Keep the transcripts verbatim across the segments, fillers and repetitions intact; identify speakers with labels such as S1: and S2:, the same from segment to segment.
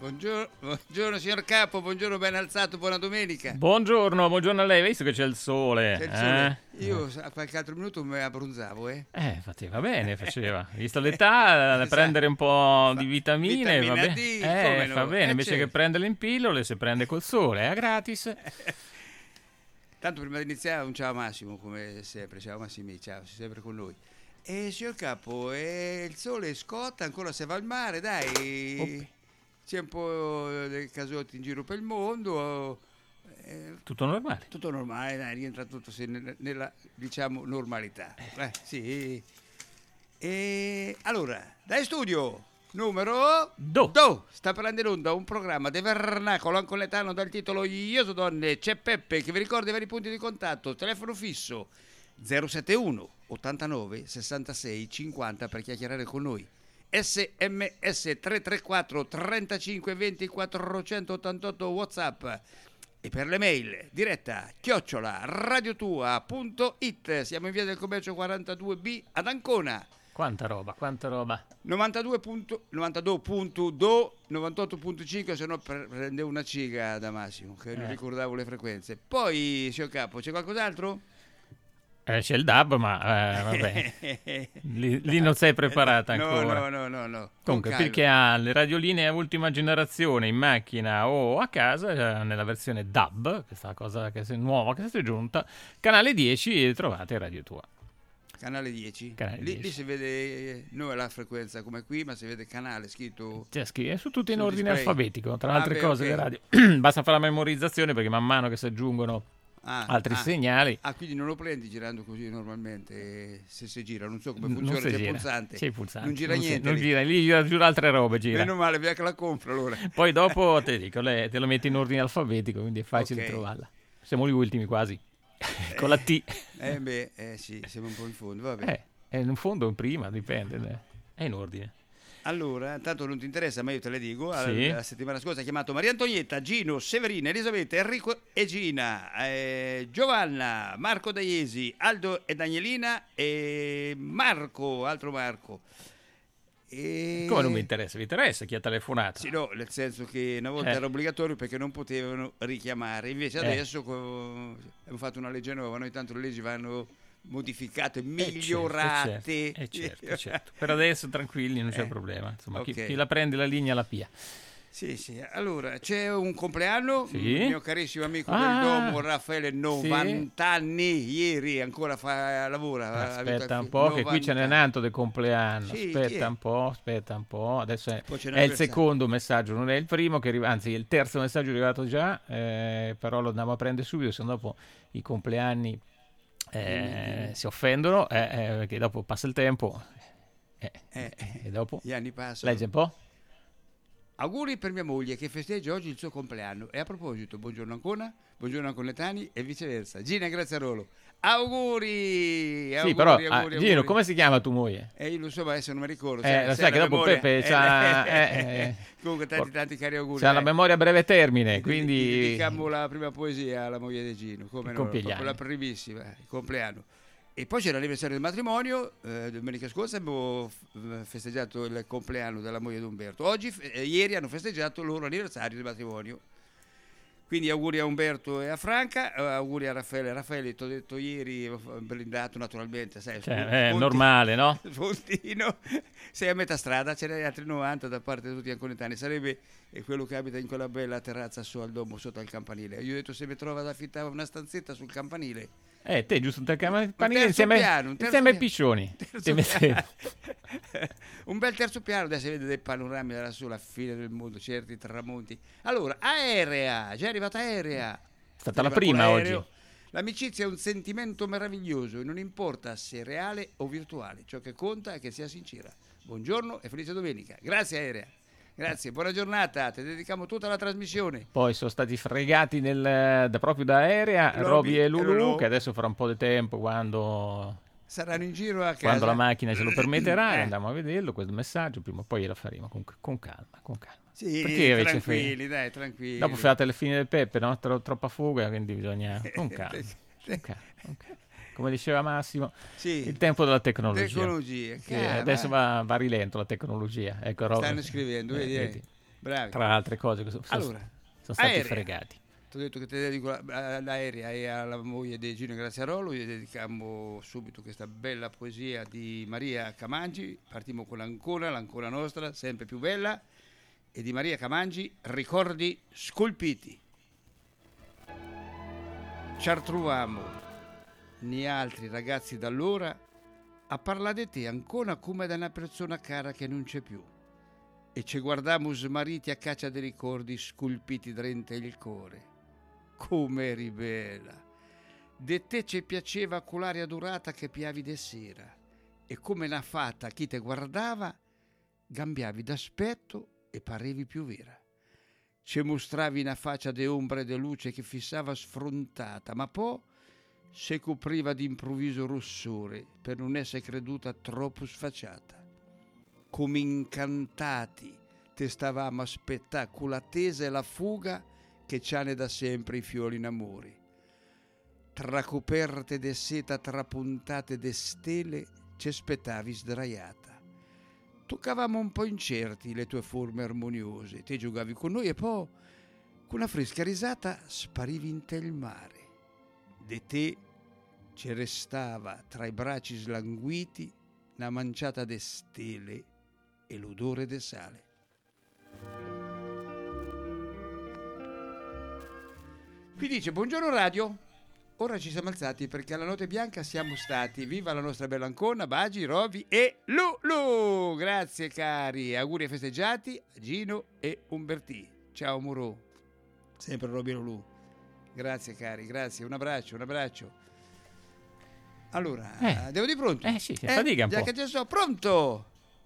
S1: Buongiorno, buongiorno signor Capo, buongiorno ben alzato, buona domenica.
S2: Buongiorno, buongiorno a lei, visto che c'è il sole.
S1: C'è il sole.
S2: Eh?
S1: Io a qualche altro minuto mi abbronzavo, eh.
S2: Eh, faceva bene, faceva. Visto l'età,
S1: Esatto.
S2: prendere un po' di vitamine,
S1: Vitamina
S2: va bene.
S1: D,
S2: Eh,
S1: come no?
S2: fa bene,
S1: Eh,
S2: invece
S1: certo.
S2: che prenderle in pillole, se prende col sole, è gratis.
S1: Tanto prima di iniziare un ciao Massimo, come sempre, ciao Massimi, ciao, sei sempre con noi. E signor Capo, eh, il sole scotta, ancora se va al mare, dai.
S2: Op.
S1: C'è un po' dei casotti in giro per il mondo. eh,
S2: Tutto normale.
S1: Tutto normale, dai, rientra tutto se- nella, nella, diciamo, normalità. Eh, sì. E allora, dai studio, numero
S2: Do.
S1: Do. Sta parlando in onda un programma di vernacolo ancoletano dal titolo Io so donne, c'è Peppe che vi ricorda i vari punti di contatto, telefono fisso zero settantuno ottantanove sessantasei cinquanta per chiacchierare con noi. sms tre tre quattro trentacinque venti quattrocentottantotto WhatsApp e per le mail diretta chiocciola radiotua punto it. Siamo in via del commercio quarantadue B ad Ancona.
S2: Quanta roba, quanta roba.
S1: novantadue novantadue punto due novantotto punto cinque, se no pre- prendevo una ciga da Massimo che non
S2: Eh.
S1: ricordavo le frequenze. Poi signor Capo, c'è qualcos'altro?
S2: Eh, c'è il D A B, ma eh, vabbè, lì, lì non sei preparata
S1: No,
S2: ancora.
S1: no, no, no, no. Con
S2: Comunque,
S1: calma.
S2: per chi ha le radioline a ultima generazione in macchina o a casa, eh, nella versione D A B, questa cosa che è nuova che si è giunta, canale dieci, trovate Radio Tua.
S1: Canale dieci.
S2: Canale
S1: lì,
S2: dieci.
S1: lì si vede non è la frequenza come qui, ma si vede canale scritto.
S2: C'è scritto, è su tutto in
S1: Sul
S2: ordine
S1: display.
S2: alfabetico, tra
S1: Ah,
S2: altre
S1: beh,
S2: cose
S1: ok.
S2: le radio. Basta fare la memorizzazione perché man mano che si aggiungono
S1: Ah,
S2: altri
S1: ah.
S2: segnali.
S1: Ah, quindi non lo prendi girando così normalmente, eh, se si gira, non so come
S2: n-
S1: funziona,
S2: non si
S1: c'è il
S2: gira.
S1: pulsante.
S2: C'è il pulsante.
S1: Non gira
S2: si-
S1: niente.
S2: non
S1: lì.
S2: gira, lì gira giù altre robe, gira.
S1: Meno male, via che la compro allora.
S2: Poi dopo te dico, lei, te lo metti in ordine alfabetico, quindi è facile
S1: Ok.
S2: trovarla. Siamo gli ultimi quasi. Con la T.
S1: Eh beh, eh sì, siamo un po' in fondo, vabbè.
S2: Eh, è in fondo o in prima, dipende. eh. È in ordine.
S1: Allora, tanto non ti interessa, ma io te le dico.
S2: Sì.
S1: La, la settimana scorsa ha chiamato Maria Antonietta, Gino, Severina, Elisabetta, Enrico e Gina, eh, Giovanna, Marco Daiesi, Aldo e Danielina e Marco, altro Marco. E...
S2: Come non mi interessa? Vi interessa chi ha telefonato?
S1: Sì, no, nel senso che una volta
S2: Eh.
S1: era obbligatorio perché non potevano richiamare, invece
S2: Eh.
S1: adesso co- abbiamo fatto una legge nuova, noi tanto le leggi vanno modificate,
S2: Eh, certo,
S1: migliorate.
S2: certo, eh, certo, certo. Per adesso tranquilli, non c'è
S1: Eh,
S2: problema. Insomma, chi,
S1: ok.
S2: chi la prende la linea la pia.
S1: Sì, sì. Allora, c'è un compleanno,
S2: Sì.
S1: il mio carissimo amico
S2: Ah,
S1: del Domo, Raffaele, novanta
S2: sì.
S1: anni, ieri ancora fa lavora. ha avuto
S2: Aspetta un
S1: anche
S2: po', che qui ce n'è un
S1: novanta.
S2: altro del compleanno.
S1: Sì, chi è?
S2: Aspetta un po', aspetta un po'. Adesso è,
S1: Poi c'è
S2: è il
S1: l'anniversario.
S2: secondo messaggio, non è il primo, che arriva, anzi, il terzo messaggio è arrivato già, eh, però lo andiamo a prendere subito, se no dopo i compleanni eh, si offendono, eh, eh, perché dopo passa il tempo eh,
S1: Eh, eh,
S2: e dopo
S1: Gli anni passano.
S2: legge un po'.
S1: Auguri per mia moglie che festeggia oggi il suo compleanno. E a proposito, buongiorno Ancona, buongiorno Anconetani e viceversa. Gina Graziarolo, auguri!
S2: Sì,
S1: auguri,
S2: però,
S1: auguri,
S2: ah,
S1: auguri.
S2: Gino, come si chiama tua moglie?
S1: E io lo so, ma adesso non mi ricordo.
S2: Eh,
S1: sai-
S2: lo
S1: sai
S2: sai che
S1: la
S2: dopo
S1: memoria-
S2: Peppe
S1: eh,
S2: c'ha-
S1: eh,
S2: eh, eh.
S1: Comunque tanti tanti cari auguri.
S2: C'ha la
S1: dai.
S2: memoria a breve termine,
S1: Gli
S2: quindi
S1: dedichiamo la prima poesia alla moglie di Gino, come no,
S2: Compie gli
S1: proprio la
S2: anni.
S1: primissima, il compleanno. E poi c'era l'anniversario del matrimonio, eh, domenica scorsa abbiamo f- festeggiato il compleanno della moglie di Umberto. Oggi, f- eh, ieri hanno festeggiato il loro anniversario di matrimonio. Quindi auguri a Umberto e a Franca, eh, auguri a Raffaele. Raffaele, ti ho detto ieri, ho blindato naturalmente, sai,
S2: cioè,
S1: spunti-
S2: è
S1: spunti-
S2: normale, no?
S1: Spuntino, sei a metà strada, ce n'è altri novanta da parte di tutti gli anconetani. Sarebbe eh, quello che abita in quella bella terrazza su al Domo, sotto al campanile. Io ho detto se mi trova ad affittare una stanzetta sul campanile.
S2: Eh, te giusto te campanile
S1: terzo
S2: insieme,
S1: piano, un terzo
S2: insieme ai
S1: piano.
S2: piccioni.
S1: Terzo
S2: Ti mettevi.
S1: piano. Un bel terzo piano, adesso si vede dei panorami da lassù, la fine del mondo, certi tramonti. Allora, aerea, già è arrivata aerea.
S2: È stata la
S1: Arriva
S2: prima
S1: con
S2: oggi.
S1: l'aereo. L'amicizia è un sentimento meraviglioso e non importa se reale o virtuale, ciò che conta è che sia sincera. Buongiorno e felice domenica. Grazie aerea. Grazie, buona giornata, ti dedichiamo tutta la trasmissione.
S2: Poi sono stati fregati nel, da, proprio da aerea
S1: Roby
S2: Roby e
S1: e
S2: Lulu,
S1: Lulu.
S2: che adesso fra un po' di tempo, quando,
S1: Saranno in giro a casa.
S2: quando la macchina ce lo permetterà,
S1: Eh.
S2: andiamo a vederlo, questo messaggio, prima o poi glielo faremo con, con calma, con calma.
S1: Sì,
S2: Perché invece
S1: tranquilli,
S2: fai-
S1: dai, tranquilli.
S2: Dopo fate le fine del Peppe, no? Tro- troppa fuga, quindi bisogna con calma, con calma, con calma. Come diceva Massimo,
S1: Sì.
S2: il tempo della tecnologia.
S1: Tecnologia,
S2: Che
S1: cara,
S2: adesso
S1: va.
S2: va, va a rilento la tecnologia. Ecco, Roby.
S1: Stanno scrivendo,
S2: Eh,
S1: vedi, eh.
S2: vedi.
S1: bravi.
S2: Tra altre cose che sono,
S1: Allora,
S2: sono stati
S1: aerea.
S2: fregati.
S1: Ti ho detto che ti dedico la- l'aerea e alla moglie di Gino Graziarolo, gli dedichiamo subito questa bella poesia di Maria Camangi. Partiamo con l'Ancona, l'Ancona nostra, sempre più bella, e di Maria Camangi, Ricordi scolpiti. Ci ritroviamo, ni altri ragazzi d'allora, a parlare di te ancora come da una persona cara che non c'è più, e ci guardiamo smarriti a caccia dei ricordi scolpiti dentro il cuore. Come eri bella! De te ci piaceva con l'aria dorata che piavi de sera, e come una fata chi te guardava, cambiavi d'aspetto e parevi più vera. Ci mostravi una faccia de ombra e de luce che fissava sfrontata, ma poi si copriva d'improvviso rossore per non essere creduta troppo sfacciata. Come incantati te stavamo a aspettare con l'attesa e la fuga che c'hanno da sempre i fiori in amore. Tra coperte de seta trapuntate de stelle ci aspettavi sdraiata. Toccavamo un po' incerti le tue forme armoniose, te giocavi con noi e poi con una fresca risata sparivi in te il mare. De te ci restava tra i bracci slanguiti una manciata de stelle e l'odore de sale. Qui dice: buongiorno radio, ora ci siamo alzati perché alla Notte Bianca siamo stati. Viva la nostra bella Ancona, Bagi, Rovi e Lulu. Grazie cari, auguri festeggiati a Gino e Umbertì. Ciao Muro, sempre Rovi e Lulu. Grazie cari, grazie, un abbraccio, un abbraccio. Allora,
S2: Eh.
S1: devo di pronto?
S2: Eh sì, si fatica un
S1: già
S2: po'.
S1: che già so, pronto?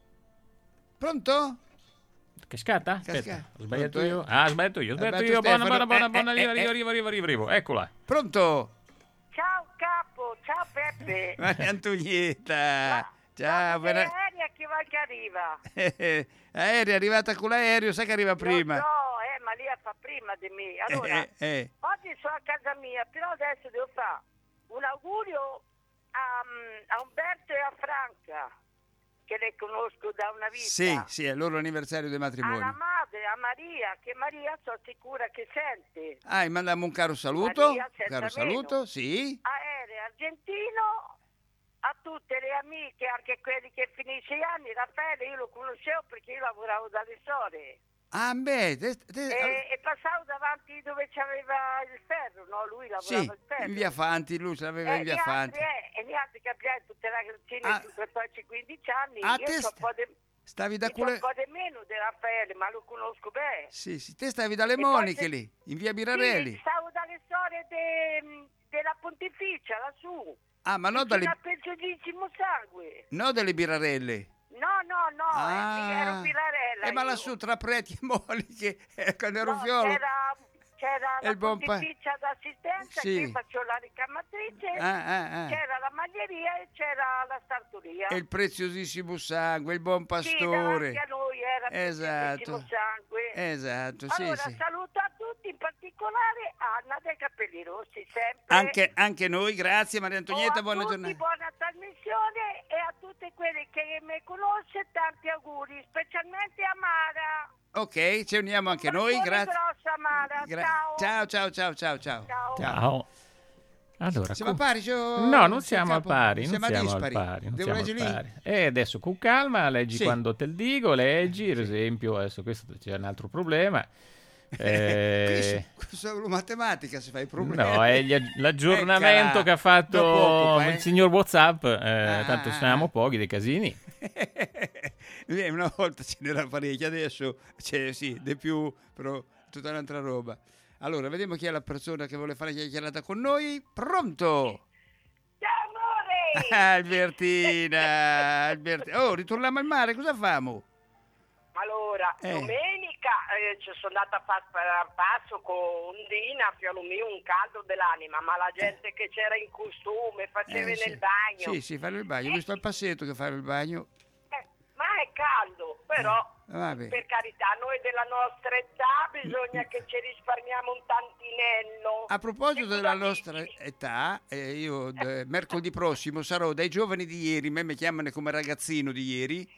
S1: Pronto?
S2: Che scatta?
S1: Casca-
S2: Aspetta, ho sbagliato
S1: Pronto,
S2: io.
S1: eh?
S2: Ah, ho sbagliato io, ho sbagliato
S1: Alberto
S2: io. Buona,
S1: Stefano.
S2: buona, buona,
S1: Eh,
S2: buona.
S1: eh,
S2: Arriva,
S1: eh,
S2: arriva, arriva, arriva, arriva. Eccola.
S1: Pronto?
S3: Ciao capo, ciao Peppe.
S1: Maria Antonietta.
S3: Ma-
S1: Ciao,
S3: ma
S1: buona-
S3: aerea che va che arriva.
S1: Aereo è arrivata con l'aereo, sai che arriva prima.
S3: Lo so, eh, ma lì fa prima di me. Allora,
S1: Eh, eh.
S3: oggi sono a casa mia, però adesso devo fare un augurio a, a Umberto e a Franca, che le conosco da una vita.
S1: Sì, sì, è il loro anniversario del
S3: Alla
S1: matrimonio.
S3: madre, a Maria, che Maria sono sicura che sente.
S1: Ah, gli mandiamo un caro saluto.
S3: Maria,
S1: Un
S3: senza
S1: caro saluto,
S3: meno.
S1: sì.
S3: Aereo argentino, a tutte le amiche, anche quelli che finisce gli anni. Raffaele io lo conoscevo perché io lavoravo dalle sore.
S1: Ah, beh, te- te-
S3: E, e passavo davanti dove c'aveva il ferro, no? Lui lavorava
S1: sì,
S3: il ferro.
S1: in via Fanti, lui ce l'aveva
S3: e
S1: in via
S3: gli
S1: Fanti.
S3: altri, eh, e gli altri capirai, tutte le ragazzine
S1: Ah.
S3: di quattordici quindici anni,
S1: Ah,
S3: io
S1: te
S3: so
S1: st-
S3: un po' di
S1: Stavi da
S3: io so
S1: quelle...
S3: un po' di meno di Raffaele, ma lo conosco bene.
S1: Sì, sì, te stavi dalle
S3: E poi
S1: Moniche
S3: se-
S1: lì, in via Birarelli.
S3: Sì, stavo dalle storie de- della Pontificia, lassù.
S1: Ah, ma no
S3: Vicino
S1: dalle,
S3: al Preziosissimo Sangue.
S1: no delle Birarelle.
S3: No, no, no,
S1: Ah.
S3: eh, ero Pilarella.
S1: Eh, ma
S3: io.
S1: lassù tra Preti e Moniche, eh, quando ero
S3: No,
S1: fiolo.
S3: c'era, c'era
S1: E
S3: la
S1: il buon pa-
S3: Pontificia d'assistenza,
S1: Sì.
S3: che faccio la ricamatrice,
S1: Ah, ah, ah.
S3: c'era la maglieria e c'era la sartoria.
S1: E il preziosissimo sangue, il buon
S3: Sì,
S1: pastore.
S3: davanti a noi era il
S1: Esatto.
S3: Preziosissimo Sangue.
S1: Esatto, sì,
S3: Allora,
S1: sì.
S3: saluto a tutti, in particolare Anna dei Capelli Rossi, sempre.
S1: Anche, anche noi, grazie Maria
S3: Oh,
S1: Antonietta,
S3: a
S1: buona
S3: tutti
S1: giornata.
S3: buona trasmissione e a tutte quelle che mi conosce tanti auguri, specialmente a Mara.
S1: Ok, ci uniamo anche noi,
S3: Un bacione
S1: grazie.
S3: grosso, Mara.
S1: Gra-
S3: ciao.
S1: ciao, ciao, ciao, ciao, ciao.
S3: Ciao.
S2: Ciao. Allora,
S1: Siamo a
S2: com-
S1: pari? Gio-
S2: No, non
S1: Sul
S2: siamo al
S1: capo?
S2: pari, non
S1: Siamo a
S2: siamo al
S1: dispari.
S2: pari, non
S1: Devo
S2: siamo al
S1: leggere lì?
S2: pari. E adesso con calma leggi
S1: Sì.
S2: quando te lo dico, leggi, per esempio, adesso questo c'è un altro problema. Eh,
S1: Qui solo matematica si fa i problemi.
S2: no, è gli ag- l'aggiornamento
S1: Eccola.
S2: che ha fatto
S1: Dopo occupa, eh.
S2: il signor WhatsApp, eh,
S1: Ah,
S2: tanto
S1: ah,
S2: siamo
S1: ah.
S2: pochi dei casini.
S1: Eh, Una volta ce n'era parecchia, adesso c'è sì, di più, però tutta un'altra roba. Allora, vediamo chi è la persona che vuole fare chiacchierata con noi. Pronto?
S3: Ciao amore.
S1: Albertina, Albert- oh, ritorniamo al mare, cosa famo?
S3: Allora,
S1: Eh.
S3: domenica eh, ci sono andata a fare un passo con Dina, figlio mio, un caldo dell'anima, ma la gente che c'era in costume, faceva
S1: Eh, sì.
S3: nel bagno.
S1: Sì, sì, fare il bagno. Ho visto al passetto che fare il bagno.
S3: Eh, ma è caldo, però
S1: Eh, vabbè.
S3: per carità, noi della nostra età bisogna che ci risparmiamo un tantinello.
S1: A proposito
S3: E
S1: della
S3: cosa
S1: nostra
S3: dici?
S1: età, eh, io eh, mercoledì prossimo sarò dai giovani di ieri, me mi chiamano come ragazzino di ieri,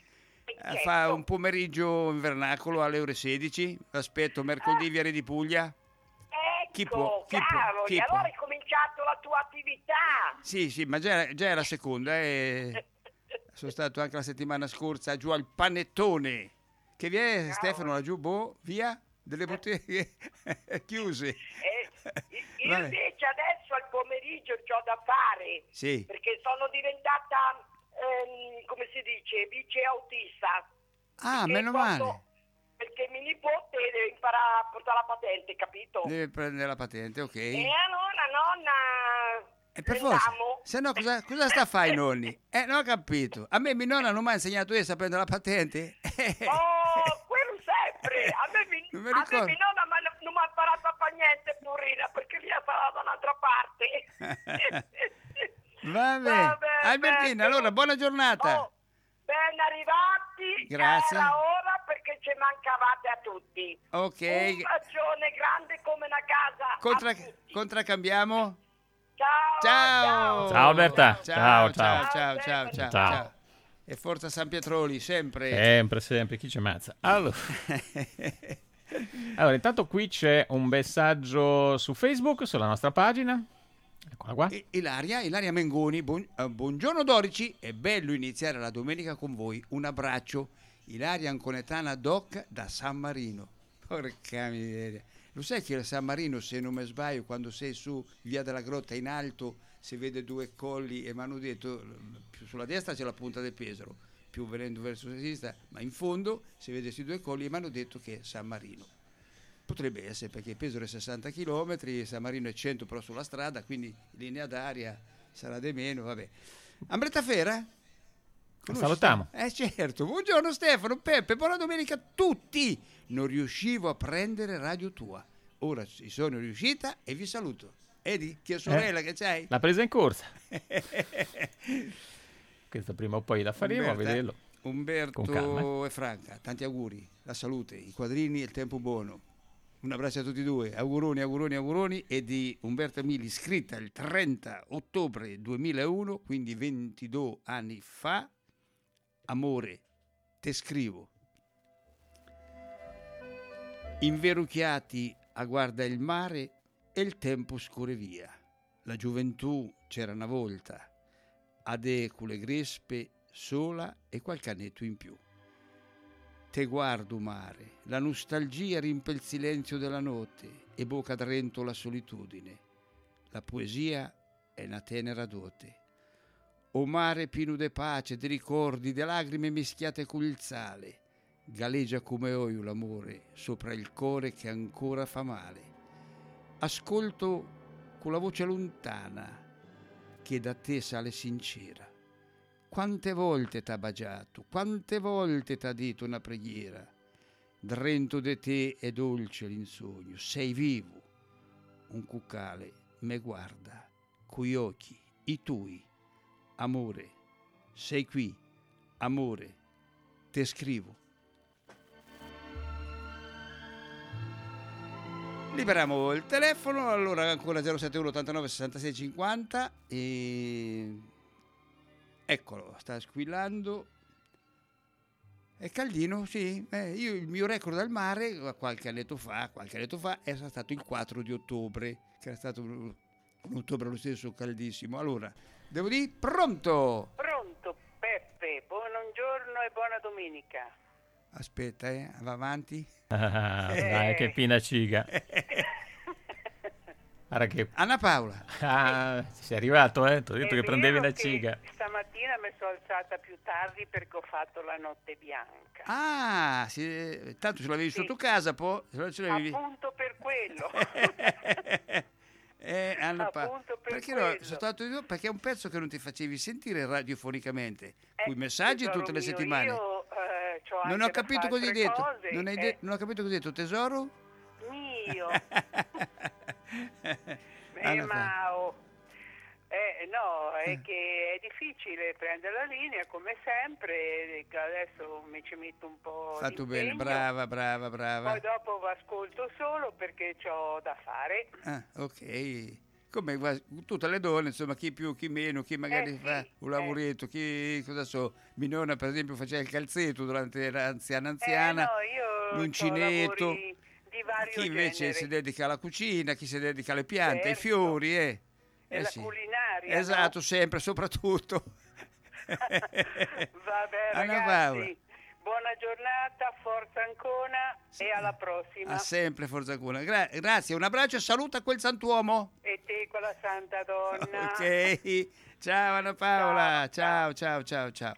S1: Eh, Fa un pomeriggio in vernacolo alle ore sedici. Aspetto mercoledì, Viale di Puglia.
S3: Ecco,
S1: Chi può? Chi può?
S3: cavoli,
S1: Chi può?
S3: allora hai cominciato la tua attività.
S1: Sì, sì, ma già, già è la seconda. E sono stato anche la settimana scorsa giù al Panettone. Che vi è, Stefano, laggiù? Boh, via? Delle botteghe chiuse.
S3: Eh, io
S1: Vabbè.
S3: invece adesso al pomeriggio c'ho da fare.
S1: Sì.
S3: Perché sono diventata, ehm, come si dice, vice autista.
S1: Ah,
S3: Perché
S1: meno
S3: porto-
S1: male.
S3: Perché mio nipote deve imparare a portare la patente, capito?
S1: Deve prendere la patente, ok.
S3: E allora nonna...
S1: E per forza,
S3: andiamo.
S1: se no cosa, cosa sta a fare i nonni? Eh, non ho capito. A me mia nonna non mi ha insegnato essa a prendere la patente.
S3: Oh, quello sempre. A me, mi,
S1: Non mi
S3: a me
S1: ricordo.
S3: mia nonna ma- non mi ha imparato a fare niente, purina, perché lì stava da un'altra parte.
S1: Vabbè.
S3: Vabbè,
S1: Albertina,
S3: bello.
S1: allora, buona giornata.
S3: Oh, ben arrivati.
S1: Grazie.
S3: Era ora perché ci mancavate a tutti.
S1: Ok.
S3: Un bacione grande come una casa.
S1: Contra-
S3: a tutti.
S1: contraccambiamo?
S3: Ciao.
S1: Ciao.
S2: Ciao, Alberta.
S1: Ciao,
S2: Ciao,
S1: ciao,
S2: ciao.
S1: ciao, ciao, ciao,
S2: Ciao.
S1: ciao. E forza San Pietroli, sempre.
S2: Sempre, sempre, chi ci ammazza? Allora. Allora, intanto qui c'è un messaggio su Facebook, sulla nostra pagina. Eccola qua.
S1: E- Ilaria, Ilaria Mengoni, buon- eh, buongiorno Dorici, è bello iniziare la domenica con voi, un abbraccio. Ilaria Anconetana Doc da San Marino. Porca miseria. Lo sai che a San Marino, se non mi sbaglio, quando sei su via della Grotta in alto, si vede due colli e mi hanno detto, più sulla destra c'è la punta del Pesaro, più venendo verso sinistra, ma in fondo si vede questi due colli e mi hanno detto che è San Marino. Potrebbe essere perché Pesaro è sessanta chilometri, San Marino è cento però sulla strada, quindi in linea d'aria sarà di meno, vabbè. Ambretta Fera? Conosci?
S2: Salutiamo.
S1: Eh certo, buongiorno Stefano, Peppe, buona domenica a tutti. Non riuscivo a prendere radio tua, ora ci sono riuscita e vi saluto. Edi, che sorella
S2: Eh,
S1: che c'hai?
S2: L'ha presa in corsa. Questo prima o poi la faremo a
S1: Umberta-
S2: vederlo.
S1: Umberto
S2: Con calma,
S1: e Franca, tanti auguri, la salute, i quadrini e il tempo buono. Un abbraccio a tutti e due, auguroni, auguroni, auguroni, e di Umberta Mili, scritta il trenta ottobre duemilauno, quindi ventidue anni fa. Amore, te scrivo. Inverucchiati a guarda il mare e il tempo scorre via. La gioventù c'era una volta, adecule grespe, sola e qualche annetto in più. Te guardo mare, la nostalgia rimpe il silenzio della notte e boca drento la solitudine. La poesia è una tenera dote. O mare pieno de pace, de ricordi, de lagrime mischiate con il sale, galeggia come oio l'amore sopra il cuore che ancora fa male. Ascolto con la voce lontana che da te sale sincera. Quante volte t'ha baciato, quante volte t'ha detto una preghiera. Drento de te è dolce l'insogno, sei vivo. Un cuccale me guarda, coi occhi, i tuoi. Amore, sei qui, amore, te scrivo. Liberiamo il telefono, allora ancora zero sette uno ottantanove sessantasei cinquanta e eccolo, sta squillando. È caldino, sì. Eh, io il mio record al mare qualche annetto fa, qualche annetto fa era stato il quattro di ottobre, che era stato un, un ottobre lo stesso caldissimo. Allora, devo dire pronto.
S4: Pronto, Peppe, buongiorno e buona domenica.
S1: Aspetta, eh, va avanti.
S2: Ah, dai, che pina ciga. Guarda che...
S1: Anna Paola.
S2: Ah, sei arrivato, eh? Ti ho detto
S4: È
S2: che prendevi
S4: vero
S2: la
S4: che
S2: ciga.
S4: Stamattina mi sono alzata più tardi perché ho fatto la notte bianca.
S1: Ah, sì, tanto ce l'avevi
S4: Sì.
S1: sotto casa, poi se no ce l'avevi.
S4: Appunto per quello.
S1: eh, Anna Pa-
S4: Appunto per
S1: perché no,
S4: quello.
S1: sono stato io perché è un pezzo che non ti facevi sentire radiofonicamente,
S4: Eh,
S1: quei messaggi
S4: tesoro
S1: tutte le
S4: mio,
S1: settimane.
S4: Io, eh, c'ho
S1: Non
S4: anche
S1: ho
S4: da
S1: capito
S4: fare
S1: cosa hai
S4: altre
S1: detto.
S4: cose,
S1: Non, hai
S4: eh,
S1: de- non ho capito cosa hai detto, tesoro?
S4: mio. Eh,
S1: Anna Pa-
S4: ma oh, eh, no, è
S1: Eh.
S4: che è difficile prendere la linea come sempre, che adesso mi ci metto un po'
S1: Fatto
S4: di
S1: bene,
S4: impegno.
S1: brava, brava, brava.
S4: Poi dopo ascolto solo perché c'ho da fare.
S1: Ah, ok. come quasi tutte le donne, insomma, chi più, chi meno, chi magari
S4: Eh, sì,
S1: fa un
S4: eh.
S1: lavoretto, chi, cosa so, mia nonna per esempio faceva il calzetto durante era anziana
S4: Eh,
S1: anziana,
S4: no, io ho
S1: l'uncinetto,
S4: lavori di vario
S1: chi invece
S4: genere.
S1: si dedica alla cucina, chi si dedica alle piante, ai
S4: Certo.
S1: fiori, eh.
S4: E
S1: Eh
S4: la
S1: sì.
S4: culinaria,
S1: Esatto,
S4: no?
S1: sempre, soprattutto.
S4: Vabbè,
S1: Anna
S4: ragazzi,
S1: Paola.
S4: buona giornata, forza Ancona e alla prossima.
S1: Ah, sempre Forza Cuna. Gra- grazie, un abbraccio e saluta quel santuomo.
S4: E te con la santa donna.
S1: Ok, ciao Anna Paola, ciao, ciao, ciao, ciao.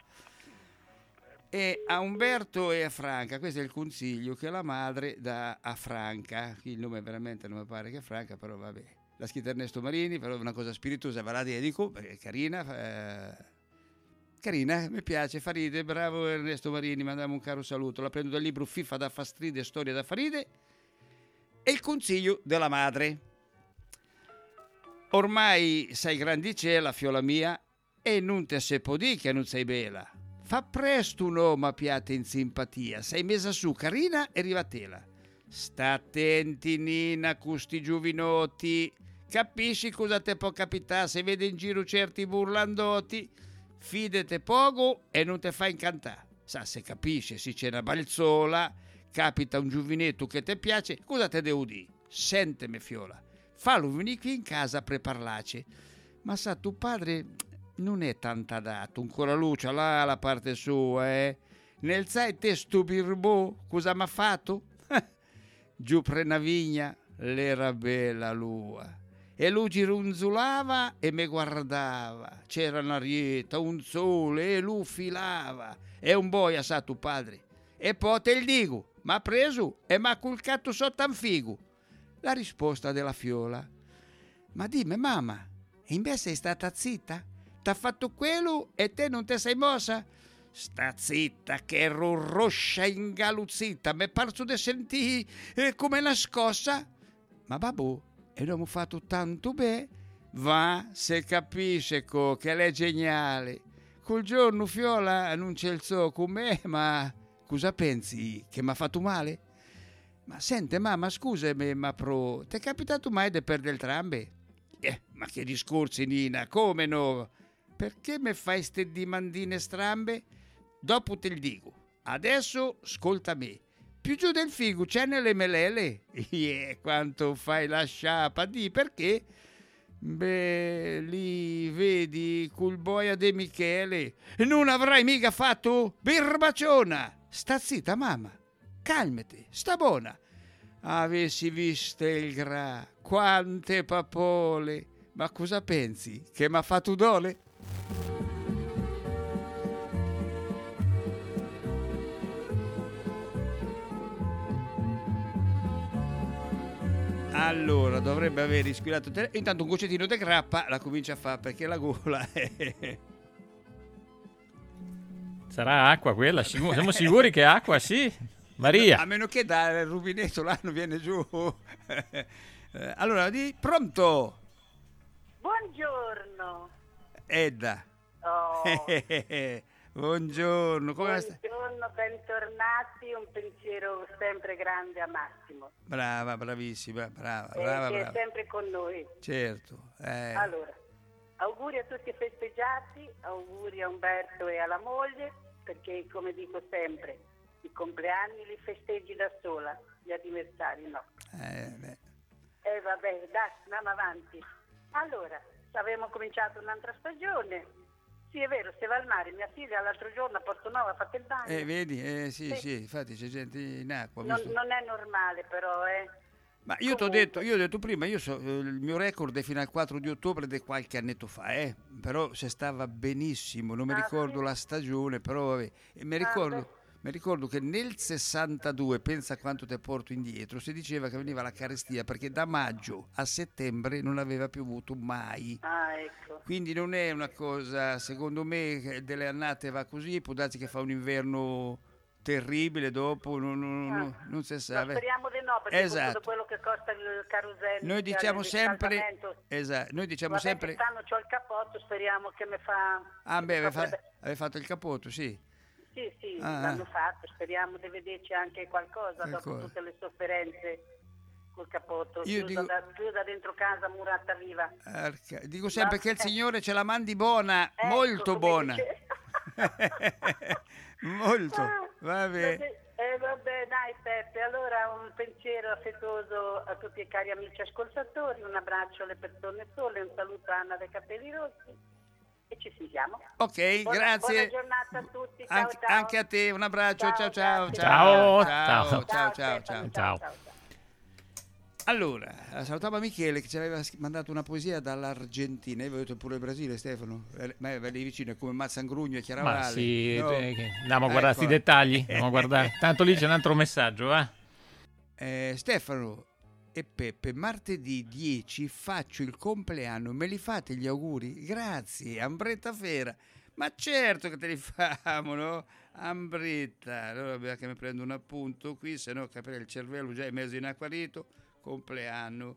S1: E a Umberto e a Franca, questo è il consiglio che la madre dà a Franca. Il nome veramente non mi pare che è Franca, però vabbè. L'ha scritto Ernesto Marini, però è una cosa spiritosa, ve la dedico perché è carina. Eh, carina, mi piace, fa ride, bravo Ernesto Marini, mandiamo un caro saluto. La prendo dal libro FIFA da Fastride, storia da faride. E il consiglio della madre. Ormai sei grandicella, fiola mia, e non te se può dire che non sei bella. Fa presto un uomo a piate in simpatia, sei messa su carina e rivatela. Sta attenti Nina, custi giovinotti, capisci cosa te può capitare se vedi in giro certi burlandotti? Fidete poco e non te fa incantare. Sa, se capisce, se c'è una balzola, capita un giovinetto che ti piace, cosa te devo dire? Senteme fiola, fallo venire qui in casa a prepararci. Ma sa, tuo padre non è tanto adatto, ancora luce là la parte sua, eh? Nel sai te sto birbò, cosa m'ha fatto? Giù pre una vigna, l'era bella lua. E lui gironzolava e mi guardava. C'era una rieta, un sole, e lui filava. E un boia, sa tuo padre. E poi te il dico, m'ha preso e m'ha culcato sotto un figo. La risposta della fiola. Ma dimmi, mamma, e invece sei stata zitta? T'ha fatto quello e te non te sei mossa? Sta zitta che ero roscia ingaluzzita, m'è parso di sentire eh, come una scossa. Ma babbo, e non mi fatto tanto bene? Va, se capisce co, che lei è geniale. Quel giorno Fiola non c'è il so con me, ma cosa pensi? Che mi ha fatto male? Ma sente mamma, scusami, ma pro, ti è capitato mai di perdere il trambe? Eh, ma che discorsi Nina, come no? Perché mi fai ste dimandine strambe? Dopo te il dico. Adesso ascolta me. Più giù del figo c'è nelle melele. Yeah, quanto fai la sciapa di perché? Beh, lì vedi col boia de Michele. Non avrai mica fatto birbaciona. Sta zitta mamma. Calmati, sta buona. Avessi visto il gra, quante papole. Ma cosa pensi? Che m'ha fatto dole? Allora, dovrebbe aver ispirato te. Intanto un goccetino di grappa la comincia a fare perché la gola è...
S2: Sarà acqua quella? Siamo siamo sicuri che è acqua, sì? Maria.
S1: A meno che dal rubinetto là non viene giù. Eh, allora, di pronto?
S3: Buongiorno.
S1: Edda.
S3: Oh,
S1: Buongiorno, come stai?
S3: buongiorno, bentornati. Un pensiero sempre grande a Massimo,
S1: Brava, bravissima, brava,
S3: eh,
S1: brava,
S3: che è
S1: brava.
S3: sempre con noi.
S1: Certo. Eh.
S3: Allora, auguri a tutti i festeggiati, auguri a Umberto e alla moglie, perché come dico sempre, i compleanni li festeggi da sola, gli anniversari no.
S1: Eh, beh.
S3: E eh, vabbè, dai, andiamo avanti. Allora, abbiamo cominciato un'altra stagione. Sì, è vero, se va al mare, mia figlia l'altro giorno a Porto Nuovo ha fatto il bagno.
S1: Eh, vedi, eh, sì, sì,
S3: Sì.
S1: infatti c'è gente in acqua.
S3: Non,
S1: visto-
S3: non è normale però, eh.
S1: Ma io ti ho
S3: Comunque.
S1: detto, io ho detto prima, io so, eh, il mio record è fino al quattro di ottobre di qualche annetto fa, eh? Però se stava benissimo, non mi
S3: Ah,
S1: ricordo
S3: sì?
S1: la stagione, però vabbè. E mi
S3: Ah,
S1: ricordo,
S3: beh.
S1: mi ricordo che nel sessantadue, pensa quanto te porto indietro, si diceva che veniva la carestia perché da maggio a settembre non aveva piovuto mai.
S3: Ah, ecco.
S1: Quindi non è una cosa, secondo me, che delle annate va così, può darsi che fa un inverno terribile dopo, non, non-
S3: Ah.
S1: non- non si sa.
S3: No, speriamo di no, perché con
S1: Esatto.
S3: tutto quello che costa il carosello,
S1: Noi diciamo
S3: il
S1: sempre,
S3: riscaldamento.
S1: esatto, noi diciamo
S3: Vabbè,
S1: sempre,
S3: quest'anno c'ho il cappotto, speriamo che mi fa...
S1: ah beh, aveva, fa-
S3: potrebbe-
S1: aveva fatto il capotto, sì.
S3: Sì, sì,
S1: Ah,
S3: l'hanno
S1: ah.
S3: fatto, speriamo di vederci anche qualcosa dopo
S1: Qualcosa.
S3: tutte le sofferenze col cappotto,
S1: Io
S3: chiusa,
S1: dico-
S3: da, chiusa dentro casa, murata viva.
S1: Arca- Dico sempre
S3: Va-
S1: che il
S3: eh.
S1: Signore ce la mandi buona,
S3: Ecco,
S1: molto
S3: come
S1: buona.
S3: dice-
S1: Molto,
S3: Ah,
S1: vabbè.
S3: vabbè, eh, vabbè, dai Peppe, allora un pensiero affettuoso a tutti i cari amici ascoltatori, un abbraccio alle persone sole, un saluto a Anna dei Capelli Rossi e ci sentiamo.
S1: Ok,
S3: Buona-
S1: grazie.
S3: buona giornata a tutti, ciao,
S1: anche,
S3: ciao.
S1: anche a te, un abbraccio, ciao ciao.
S3: grazie.
S2: Ciao,
S1: ciao, ciao,
S2: ciao.
S1: ciao, ciao,
S3: Stefano,
S2: ciao.
S3: ciao, ciao.
S1: Allora, salutava Michele che ci aveva sch- mandato una poesia dall'Argentina. Io avevo detto pure il Brasile, Stefano. Eh, Ma è lì vicino, è come Mazzangrugno e
S2: Ma
S1: Chiaravalle.
S2: sì,
S1: No?
S2: eh, che- andiamo a guardare questi
S1: Ecco.
S2: dettagli. Andiamo a guardare. Tanto lì c'è un altro messaggio, va?
S1: Eh, Stefano e Peppe, martedì dieci faccio il compleanno, me li fate gli auguri? Grazie, Ambretta Fera. Ma certo che te li famo, no? Ambretta, allora bisogna che mi prendo un appunto qui, se no capire il cervello già è mezzo inacquarito. Compleanno,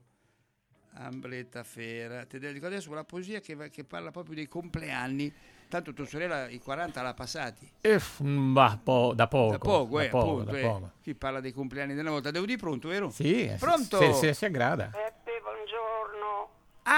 S1: Ambretta Fera. Ti dedico adesso quella poesia che, va- che parla proprio dei compleanni. Tanto tua sorella i quaranta l'ha passati.
S2: Eh, f- bah, po- da poco.
S1: Da poco, eh,
S2: da poco,
S1: appunto.
S2: da
S1: eh.
S2: poco.
S1: Chi parla dei compleanni della volta? Devo di pronto, vero?
S2: Sì, eh,
S1: Pronto?
S2: Se, se- si aggrada.
S4: Peppe, buongiorno.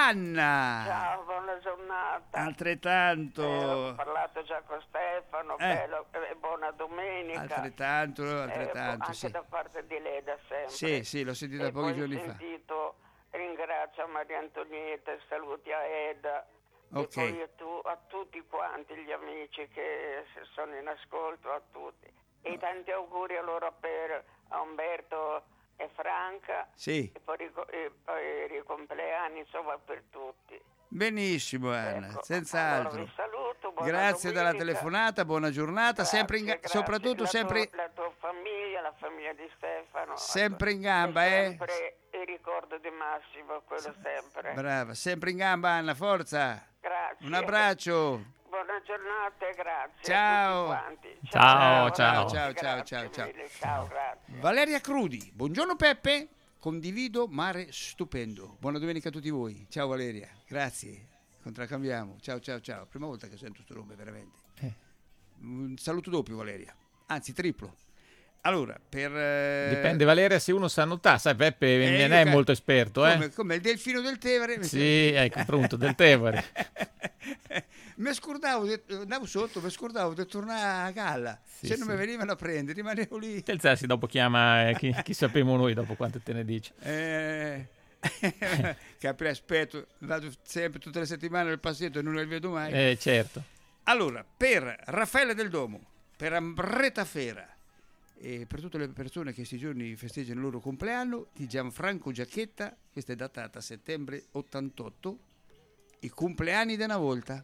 S1: Anna!
S4: Ciao, buona giornata.
S1: Altrettanto.
S4: Eh, ho parlato già con Stefano,
S1: Eh.
S4: bello, eh, buona domenica.
S1: Altrettanto,
S4: Eh,
S1: altrettanto,
S4: anche
S1: sì.
S4: da parte di lei da sempre.
S1: Sì, sì, l'ho sentita
S4: E
S1: pochi
S4: poi
S1: giorni fa.
S4: sentito, ringrazio Maria Antonietta, saluti a Eda.
S1: Ok.
S4: E poi a, tu- a tutti quanti gli amici che sono in ascolto, a tutti. E tanti auguri allora per a Umberto e Franca.
S1: Sì,
S4: E poi, rico- e poi i compleanni, insomma, per tutti.
S1: benissimo Anna,
S4: Ecco,
S1: senz'altro.
S4: allora vi saluto, buona
S1: Grazie della
S4: domenica.
S1: telefonata, buona giornata,
S4: Grazie,
S1: sempre in ga-
S4: grazie.
S1: soprattutto
S4: La
S1: sempre,
S4: tua, la tua famiglia, la famiglia di Stefano.
S1: sempre in
S4: E
S1: gamba, eh?
S4: sempre il ricordo di Massimo, quello sempre.
S1: Brava, sempre in gamba Anna, forza.
S4: Grazie.
S1: Un abbraccio.
S4: Buona giornata e grazie
S1: Ciao.
S4: a tutti quanti.
S2: Ciao, ciao.
S1: Ciao, ciao,
S4: Grazie
S1: ciao, ciao.
S4: mille, ciao, grazie.
S1: Valeria Crudi, buongiorno Peppe, condivido mare stupendo. Buona domenica a tutti voi. Ciao Valeria, grazie. Contraccambiamo. Ciao, ciao, ciao. Prima volta che sento sto nome, veramente.
S2: Eh.
S1: Un saluto doppio Valeria, anzi triplo. Allora, per... eh,
S2: Dipende, Valeria, se uno sa nuotare. Sai, Peppe
S1: eh,
S2: non
S1: io
S2: è
S1: ca-
S2: molto esperto, eh?
S1: Come, come il delfino del Tevere.
S2: Sì, ecco, pronto, del Tevere.
S1: Mi scordavo, di- andavo sotto, mi scordavo di tornare a galla.
S2: Sì,
S1: Se non
S2: sì.
S1: mi venivano a prendere, rimanevo lì.
S2: Telzassi dopo chiama eh, chi, chi sappiamo noi dopo quanto te ne dice.
S1: Eh, Capri, aspetto, vado sempre tutte le settimane al passetto e non le vedo mai.
S2: Eh, certo.
S1: Allora, per Raffaele Del Domo, per Ambretta Fera e per tutte le persone che questi giorni festeggiano il loro compleanno, di Gianfranco Giacchetta, questa è datata settembre ottantotto, i compleanni di una volta.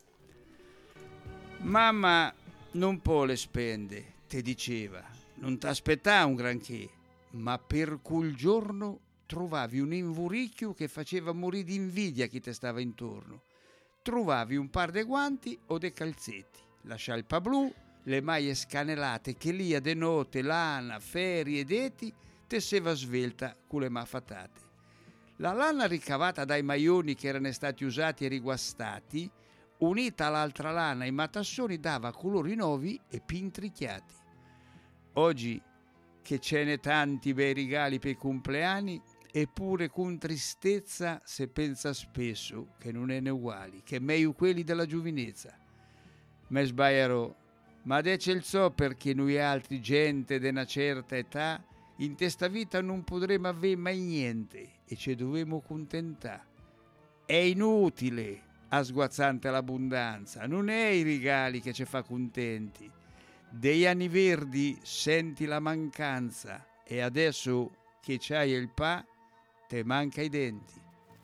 S1: Mamma non può le spende, te diceva, non t'aspettà un granché, ma per quel giorno trovavi un invuricchio che faceva morire di invidia chi te stava intorno. Trovavi un par de guanti o de calzetti, la scialpa blu, le maglie scanelate che lì a de note, lana, feri ed eti tesseva svelta con le maffatate. La lana ricavata dai maioni che erano stati usati e riguastati, unita all'altra lana i matassoni, dava colori nuovi e pintrichiati. Oggi che ce n'è tanti bei regali per i compleanni, eppure con tristezza se pensa spesso che non è ne uguali, che meglio quelli della giovinezza. Me sbaglierò, ma dece il so perché noi altri gente di una certa età in testa vita non potremo avere mai niente e ci dovremo contentare. È inutile a sguazzante l'abbondanza, non è i regali che ci fa contenti. Degli anni verdi senti la mancanza e adesso che c'hai il pa te manca i denti.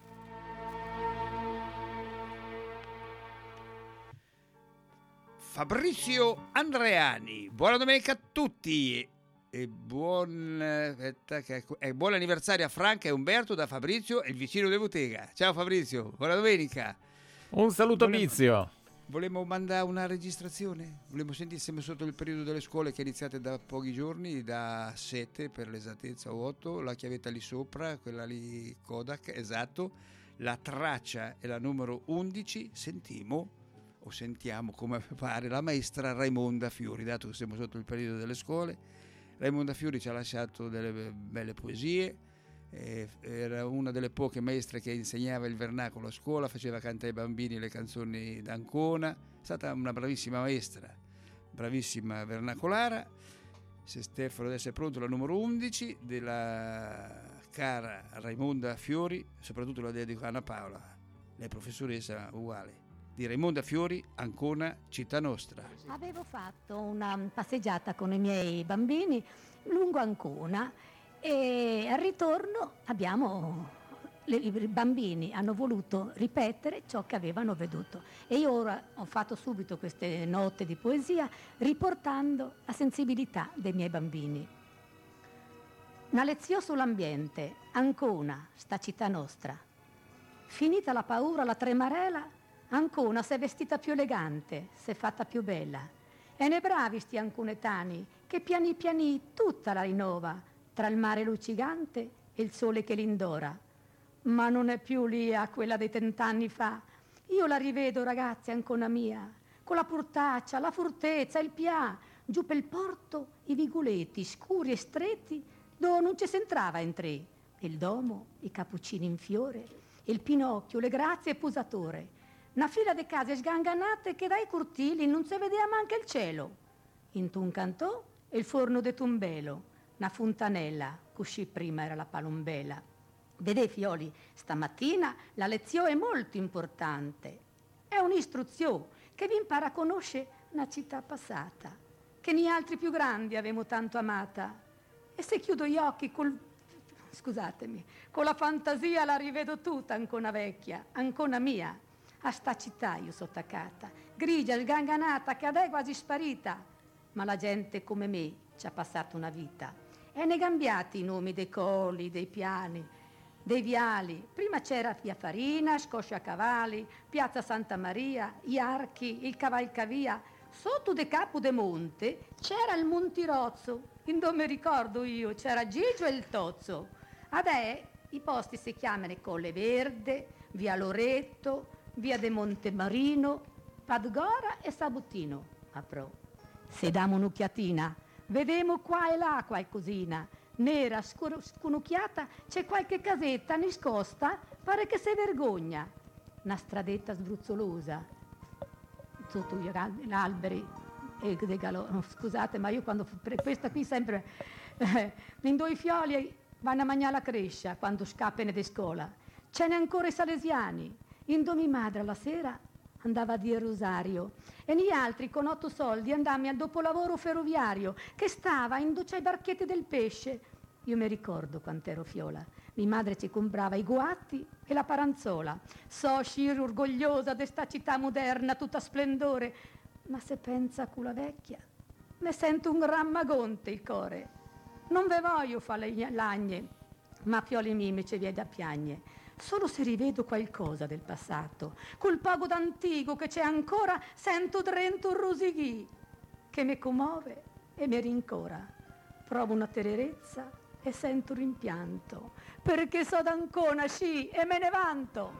S1: Fabrizio Andreani, buona domenica a tutti e buon, aspetta, che, eh, buon anniversario a Franca e Umberto da Fabrizio e il vicino di bottega. Ciao Fabrizio, buona domenica.
S2: Un saluto
S1: Volevo-
S2: Bizio.
S1: Volevo mandare una registrazione, volevo sentire, siamo sotto il periodo delle scuole che è iniziata da pochi giorni, da sette per l'esattezza o otto, la chiavetta lì sopra, quella lì Kodak, esatto, la traccia è la numero undici, sentimo o sentiamo come pare la maestra Raimonda Fiori, dato che siamo sotto il periodo delle scuole. Raimonda Fiori ci ha lasciato delle belle poesie, Eh, era una delle poche maestre che insegnava il vernacolo a scuola, faceva cantare ai bambini le canzoni d'Ancona, è stata una bravissima maestra, bravissima vernacolara. Se Stefano deve essere pronto, la numero undici della cara Raimonda Fiori, soprattutto la dedico a Anna Paola, lei professoressa uguale, di Raimonda Fiori, Ancona, città nostra.
S5: Avevo fatto una passeggiata con i miei bambini lungo Ancona e al ritorno abbiamo, le, i bambini hanno voluto ripetere ciò che avevano veduto e io ora ho fatto subito queste note di poesia riportando la sensibilità dei miei bambini. Una lezione sull'ambiente, Ancona, sta città nostra. Finita la paura, la tremarela, Ancona si è vestita più elegante, si è fatta più bella. E ne bravi sti anconetani che piani piani tutta la rinnova, tra il mare luccicante e il sole che l'indora. Ma non è più lì a quella dei tent'anni fa. Io la rivedo, ragazzi, Ancona mia, con la portaccia, la fortezza, il pià, giù per il porto i vigoletti scuri e stretti dove non ci s'entrava in tre. Il domo, i cappuccini in fiore, il pinocchio, le grazie e pusatore. Una fila di case sganganate che dai cortili non si vedeva manche il cielo. In un cantò il forno de Tumbelo, una fontanella, così prima era la palombela. Vedete, figlioli, stamattina la lezione è molto importante. È un'istruzione che vi impara a conoscere una città passata, che ni altri più grandi avevamo tanto amata. E se chiudo gli occhi col, scusatemi, con la fantasia la rivedo tutta Ancona vecchia, Ancona mia. A sta città io sono attaccata, grigia, sganganata, che adesso è quasi sparita. Ma la gente come me ci ha passato una vita. E ne cambiati i nomi dei colli, dei piani, dei viali. Prima c'era Via Farina, Scosciacavalli, Piazza Santa Maria, gli archi, il cavalcavia. Sotto de Capo de Monte c'era il Montirozzo, in dove mi ricordo io, c'era Gigio e il Tozzo. Adesso i posti si chiamano Colle Verde, Via Loreto, Via de Montemarino, Padgora e Sabuttino. Ma pro, se diamo un'occhiatina, vedemo qua e là qualcosina, nera, scur- scunucchiata, c'è qualche casetta nascosta, pare che si vergogna. Una stradetta sbruzzolosa, sotto gli alberi e dei galo- no, scusate, ma io quando questa qui sempre eh, in due fioli vanno a mangiare la crescia quando scappano di scuola. Ce n'è ancora i salesiani. In dove mia madre alla sera andava a dire rosario e gli altri con otto soldi andammo al dopolavoro ferroviario che stava in dove c'è i barchetti del pesce. Io mi ricordo quant'ero fiola. Mia madre ci comprava i guatti e la paranzola. So sciri orgogliosa di sta città moderna, tutta splendore. Ma se pensa a quella vecchia, ne sento un gran magonte il core. Non ve voglio fare le lagne, ma fioli miei ci viene da piagne. Solo se rivedo qualcosa del passato, col poco d'antico che c'è ancora, sento dentro un rosighì che mi commuove e mi rincora. Provo una tenerezza e sento rimpianto, perché so d'Ancona, sci, e me ne vanto.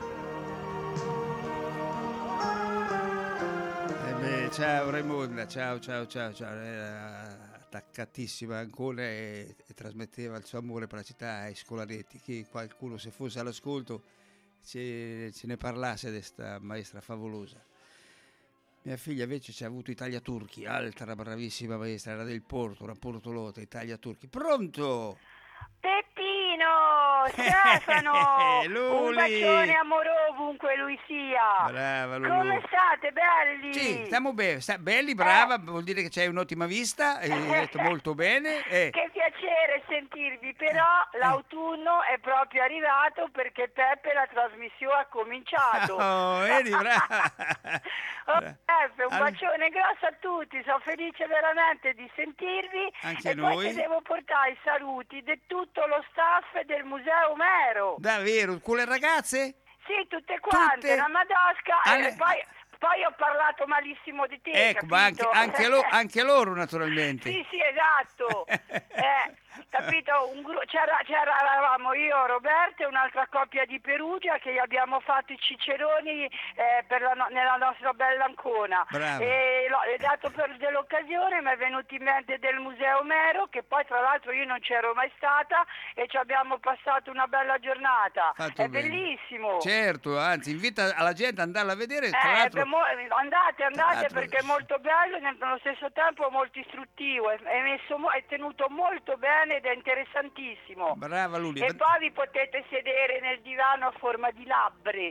S1: Eh beh, ciao Raimonda, ciao, ciao, ciao, ciao. Era attaccatissima ancora e, e trasmetteva il suo amore per la città ai scolaretti. Che qualcuno, se fosse all'ascolto, ce, ce ne parlasse di questa maestra favolosa. Mia figlia invece ci ha avuto Italia Turchi, altra bravissima maestra, era del Porto, una portolota, Italia Turchi. Pronto?
S4: Peppino, Stefano,
S1: Luli.
S4: Un bacione amoroso ovunque lui sia.
S1: Brava Lulu.
S4: Come state, belli?
S1: Sì, stiamo bene, sta, belli, brava, eh. Vuol dire che c'hai un'ottima vista, hai detto molto bene. Eh.
S4: Che piacere sentirvi, però eh. l'autunno è proprio arrivato perché Peppe la trasmissione ha cominciato.
S1: Oh, vedi, brava.
S4: Oh, Peppe, un bacione grosso a tutti, sono felice veramente di sentirvi.
S1: Anche
S4: e
S1: noi.
S4: poi ti devo portare i saluti di tutto lo staff del Museo Omero.
S1: Davvero? Con le ragazze?
S4: Sì, tutte quante,
S1: tutte?
S4: una madosca
S1: Anche...
S4: e poi... Poi ho parlato malissimo di te,
S1: ecco,
S4: capito?
S1: ma anche, anche, lo, anche loro naturalmente.
S4: Sì, sì, esatto. eh,
S3: capito? Un gru- c'era, c'era, eravamo io, Roberto e un'altra coppia di Perugia che abbiamo fatto i ciceroni eh, per la no- nella nostra bella Ancona.
S1: Brava.
S3: E l'ho e dato per dell'occasione, mi è venuto in mente del Museo Omero, che poi tra l'altro io non c'ero mai stata e ci abbiamo passato una bella giornata.
S1: Fatto
S3: È
S1: bene.
S3: bellissimo.
S1: Certo, anzi, invita alla gente ad andarla a vedere. Tra
S3: Eh,
S1: l'altro,
S3: per mo- andate, andate
S1: tra l'altro-
S3: perché è molto bello e nello stesso tempo molto istruttivo, è, è messo mo- è tenuto molto bene ed è interessantissimo.
S1: brava Luli.
S3: E poi vi potete sedere nel divano a forma di labbre.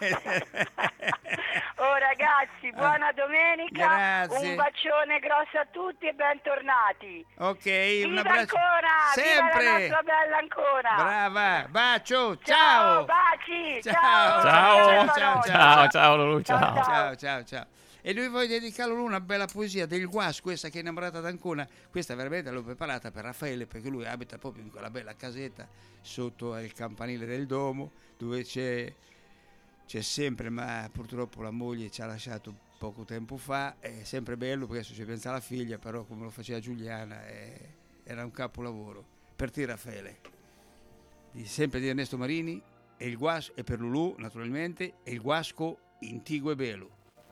S3: Oh ragazzi, buona domenica,
S1: Grazie.
S3: un bacione grosso a tutti e bentornati.
S1: Ok,
S3: Viva
S1: un abbraccio.
S3: Ancona,
S1: Sempre.
S3: viva la nostra bella Ancona.
S1: Brava, bacio,
S3: Ciao,
S1: ciao.
S3: baci,
S1: Ciao.
S3: ciao,
S2: Ciao.
S1: Ciao,
S2: Ciao, ciao Lulu,
S3: Ciao,
S2: ciao.
S3: ciao.
S1: Ciao, ciao, ciao. E lui voglio dedicarlo una bella poesia del Guas, questa che è innamorata d'Ancona. Questa veramente l'ho preparata per Raffaele, perché lui abita proprio in quella bella casetta sotto al campanile del domo, dove c'è, c'è sempre, ma purtroppo la moglie ci ha lasciato poco tempo fa. È sempre bello perché adesso ci pensa la figlia, però come lo faceva Giuliana è- era un capolavoro. Per te Raffaele, di, sempre di Ernesto Marini, e il Guas, e per Lulù naturalmente, e il Guasco Intigo e Belo.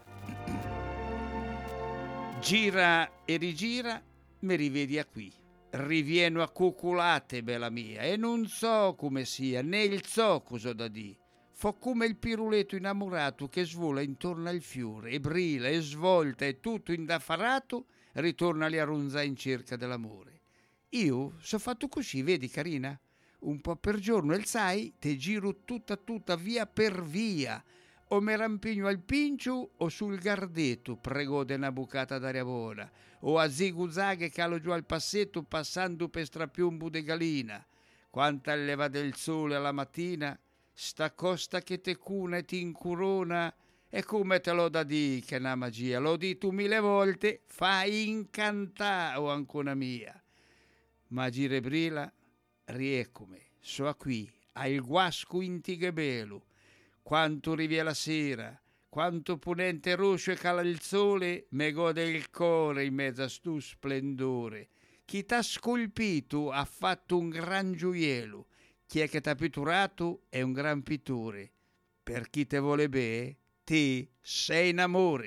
S1: Gira e rigira, mi rivedi a qui. Rivieno a cuculate, bella mia, e non so come sia, né il so cosa da di. Fo come il piruleto innamorato che svola intorno al fiore, e brilla, e svolta, e tutto indaffarato, ritorna lì a ronzare in cerca dell'amore. Io so fatto così, vedi carina? Un po' per giorno, e sai, te giro tutta tutta via per via, o me rampigno al pincio o sul gardetto, pregò de una bucata d'aria buona, o a ziguzaghe calo giù al passetto passando per strapiombo de galina. Quanta leva del sole alla mattina, sta costa che te cuna e ti incurona, e come te lo da di che è una magia, l'ho detto mille volte, fa incantà, o ancora mia. Ma gire brilla, rieccomi, so a qui, al Guasco Intigo e Belo. Quanto rivia la sera, quanto ponente rosso e cala il sole, me gode il cuore in mezzo a stu splendore. Chi t'ha scolpito ha fatto un gran gioiello, chi è che t'ha pitturato è un gran pittore. Per chi te vuole bene, te sei in amore.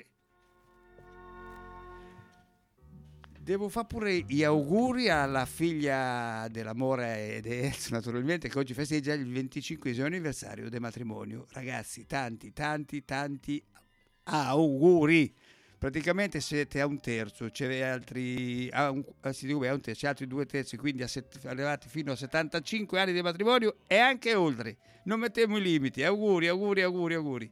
S1: Devo fare pure gli auguri alla figlia dell'amore ed ex, naturalmente, che oggi festeggia il venticinquesimo anniversario del matrimonio. Ragazzi, tanti, tanti, tanti auguri. Praticamente siete a un terzo, c'è altri, a un, si dico, beh, a un terzo, c'è altri due terzi, quindi a set, arrivati fino a settantacinque anni di matrimonio e anche oltre. Non mettiamo i limiti. Auguri, auguri, auguri, auguri.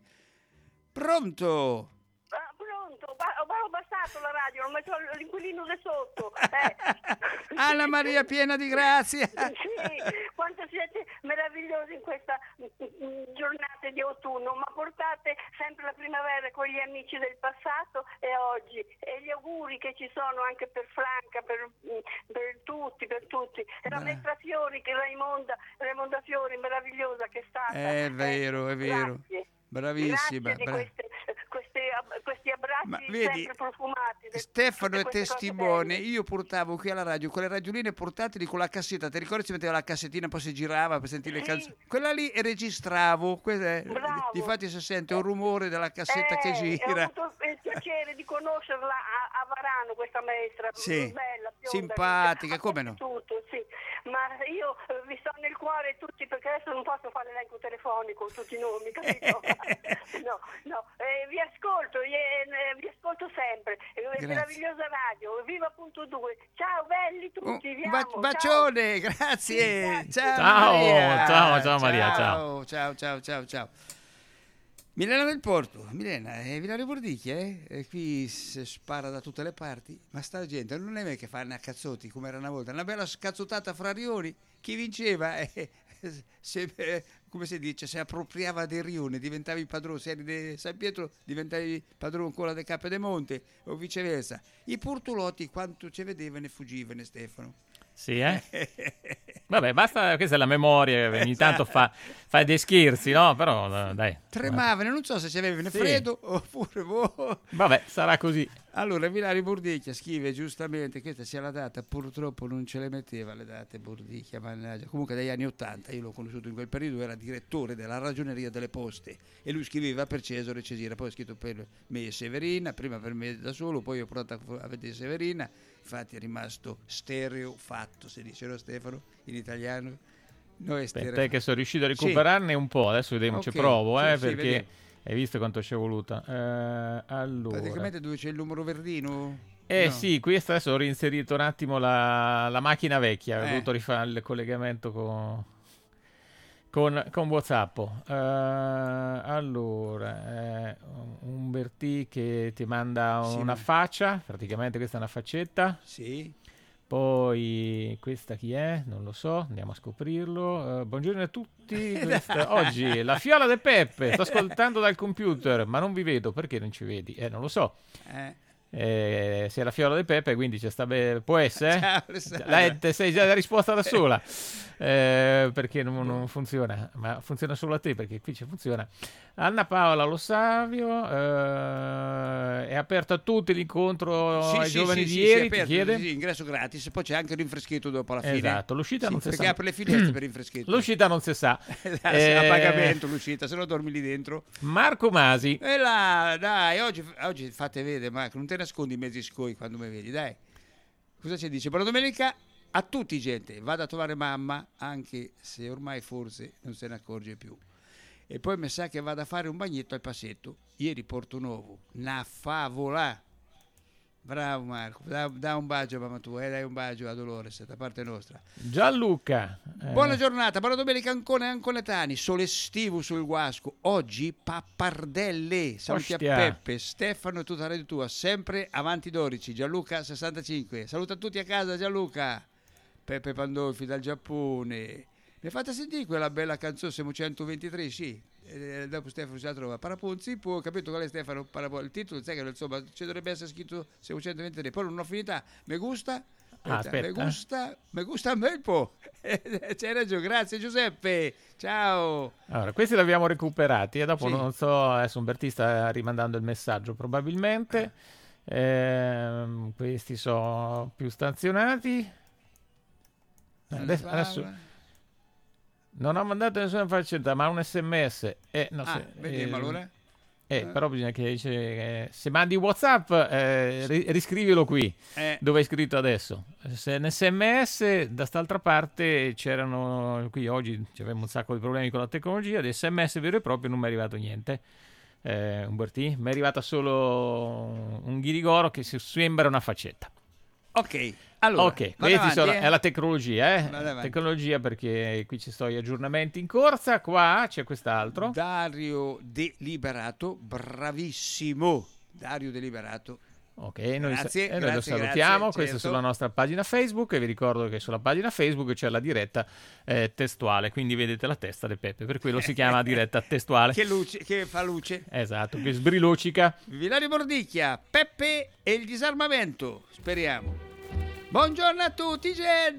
S1: Pronto?
S3: Ah, pronto, ba- ho abbassato la radio, ho messo l'inquilino da sotto. Eh.
S1: Anna Maria piena di grazia.
S3: Sì, quanto siete meravigliosi in questa mm, giornata di autunno, ma portate sempre la primavera con gli amici del passato e oggi, e gli auguri che ci sono anche per Franca, per, per tutti, per tutti. E la maestra Fiori, che Raimonda, Raimonda Fiori, meravigliosa che è stata.
S1: È vero,
S3: eh,
S1: è vero.
S3: Grazie.
S1: Bravissima.
S3: Grazie di
S1: bra-
S3: queste, queste, questi abbracci
S1: Ma vedi,
S3: sempre profumati. de-
S1: Stefano
S3: tutte
S1: è
S3: queste cose
S1: testimone.
S3: belle.
S1: Io portavo qui alla radio quelle radioline portatili con la cassetta. Ti ricordi si metteva la cassettina, poi si girava per sentire le
S3: Sì.
S1: canzoni? Quella lì e registravo. Quella è-
S3: Bravo.
S1: Difatti si sente un rumore della cassetta
S3: Eh,
S1: che
S3: Ho
S1: gira.
S3: avuto il piacere di conoscerla a, a Varano, questa maestra,
S1: Sì,
S3: bella, bionda,
S1: simpatica,
S3: ha
S1: come no?
S3: Tutto, sì. Ma io eh, vi sto nel cuore tutti, perché adesso non posso fare l'elenco telefonico con tutti i nomi, capito? no, no, eh, vi ascolto, eh, eh, vi ascolto sempre. Eh,
S1: Grazie.
S3: meravigliosa radio, viva punto due. Ciao belli
S1: Un
S3: tutti, vi
S1: ba-
S3: amo,
S1: bacione, grazie.
S3: Sì, grazie.
S1: Ciao,
S2: Ciao,
S1: Maria.
S2: ciao, ciao, Maria,
S1: ciao, ciao, ciao, ciao, ciao. Milena del Porto, Milena, è Villario Bordicchia, eh? E qui si spara da tutte le parti, ma sta gente non è me che fanno a cazzotti come era una volta, una bella scazzottata fra rioni, chi vinceva, eh, se, eh, come si dice, si appropriava dei rioni, diventavi padrone, se eri di San Pietro diventavi padrone ancora del Cape de Monte o viceversa. I portulotti quanto ci vedevano e fugivano, Stefano.
S2: Sì, eh? Vabbè, basta, questa è la memoria, ogni esatto. tanto fa, fa dei scherzi, no? Però dai.
S1: Tremavano, non so se ci avevano sì. freddo oppure boh.
S2: Vabbè, sarà così.
S1: Allora, Milani Burdicchia scrive giustamente, questa sia la data, purtroppo non ce le metteva le date Burdicchia, mannaggia. Comunque dagli anni Ottanta, io l'ho conosciuto in quel periodo, era direttore della Ragioneria delle Poste e lui scriveva per Cesare Cesira, poi ha scritto per me e Severina, prima per me da solo, poi ho provato a vedere Severina, infatti è rimasto stereo fatto, si dice, no Stefano, in italiano. No, è
S2: per te che sono riuscito a recuperarne sì. un po', adesso vediamo, okay. ci provo, eh, sì, perché... Sì, hai visto quanto ci è voluta? Eh, allora.
S1: Praticamente dove c'è il numero verdino?
S2: Eh
S1: no.
S2: sì, qui adesso ho reinserito un attimo la, la macchina vecchia, eh. ho dovuto rifare il collegamento con, con, con WhatsApp. Uh, allora, eh, Umbertì che ti manda
S1: sì,
S2: una
S1: ma...
S2: faccia, praticamente questa è una faccetta.
S1: Sì.
S2: Poi questa chi è? Non lo so, andiamo a scoprirlo. Uh, buongiorno a tutti. Questa, oggi la fiola de Peppe. Sto ascoltando dal computer, ma non vi vedo. Perché non ci vedi? Eh, non lo so.
S1: Eh.
S2: Eh, se è la fiola de Peppe, quindi c'è sta be- può essere?
S1: Ciao,
S2: la, te sei già la risposta da sola. Eh, perché non, non funziona, ma funziona solo a te perché qui ci funziona. Anna Paola Lo Savio eh, è aperto a tutti l'incontro
S1: sì,
S2: ai
S1: sì,
S2: giovani
S1: sì,
S2: di
S1: sì,
S2: ieri,
S1: sì, aperto,
S2: ti chiede?
S1: Sì, ingresso gratis, poi c'è anche il rinfreschito dopo la fine.
S2: Esatto, l'uscita
S1: sì,
S2: non si
S1: perché
S2: sa.
S1: apre le finestre per rinfreschito.
S2: L'uscita non si sa.
S1: eh, a pagamento l'uscita, se no dormi lì dentro.
S2: Marco Masi.
S1: E là, dai, oggi, oggi fate vedere, Marco, non te nascondi i mezzi scoi quando mi vedi, dai. Cosa ci dice? Buona domenica a tutti, gente. Vado a trovare mamma, anche se ormai forse non se ne accorge più. E poi mi sa che vado a fare un bagnetto al passetto. Ieri Porto Nuovo, una favola. Bravo Marco, da, da un bacio a mamma tua, eh, dai un bacio a Dolores da parte nostra.
S2: Gianluca.
S1: Eh. Buona giornata, buona domenica Ancona e Anconetani. Sole estivo sul Guasco. Oggi pappardelle. Saluti
S2: Ostia.
S1: a Peppe, Stefano e tutta la radio tua. Sempre avanti dodici. Gianluca sessantacinque. Saluta a tutti a casa Gianluca. Peppe Pandolfi dal Giappone. Mi fate sentire quella bella canzone, siamo centoventitré, sì. E dopo Stefano si la trova. Paraponzi, può, capito qual è Stefano? Parapon- il titolo, sai che insomma ci dovrebbe essere scritto siamo centoventitré. Poi non ho finita. Me gusta?
S2: Ah, aspetta.
S1: Me gusta, me gusta un bel po'. C'hai ragione, grazie Giuseppe. Ciao.
S2: Allora, questi li abbiamo recuperati e dopo
S1: sì.
S2: non so, adesso Umbertì sta rimandando il messaggio probabilmente. Eh, questi sono più stazionati. Adesso, adesso non ho mandato nessuna faccetta, ma un sms. Eh, no,
S1: ah,
S2: se,
S1: vediamo
S2: eh,
S1: allora.
S2: Eh, eh. Però bisogna che dice, eh, se mandi WhatsApp, eh, ri- riscrivilo qui,
S1: eh.
S2: dove hai scritto adesso. Se in sms, da st'altra parte c'erano, qui oggi avevamo un sacco di problemi con la tecnologia, di sms vero e proprio non mi è arrivato niente. Eh, Umbertì, mi è arrivata solo un ghirigoro che si sembra una faccetta.
S1: Ok, allora,
S2: ok, questi
S1: avanti,
S2: sono,
S1: eh.
S2: è la tecnologia, eh? Tecnologia perché qui ci sto gli aggiornamenti in corsa, qua c'è quest'altro.
S1: Dario Deliberato, bravissimo, Dario Deliberato.
S2: Ok, noi,
S1: grazie,
S2: sa-
S1: grazie,
S2: noi lo salutiamo,
S1: grazie,
S2: questo
S1: certo.
S2: è sulla nostra pagina Facebook e vi ricordo che sulla pagina Facebook c'è la diretta eh, testuale, quindi vedete la testa di Peppe, per quello si chiama diretta testuale.
S1: Che luce, che fa luce.
S2: Esatto, che sbrilucica.
S1: Villario Bordicchia, Peppe e il disarmamento, speriamo. Buongiorno a tutti,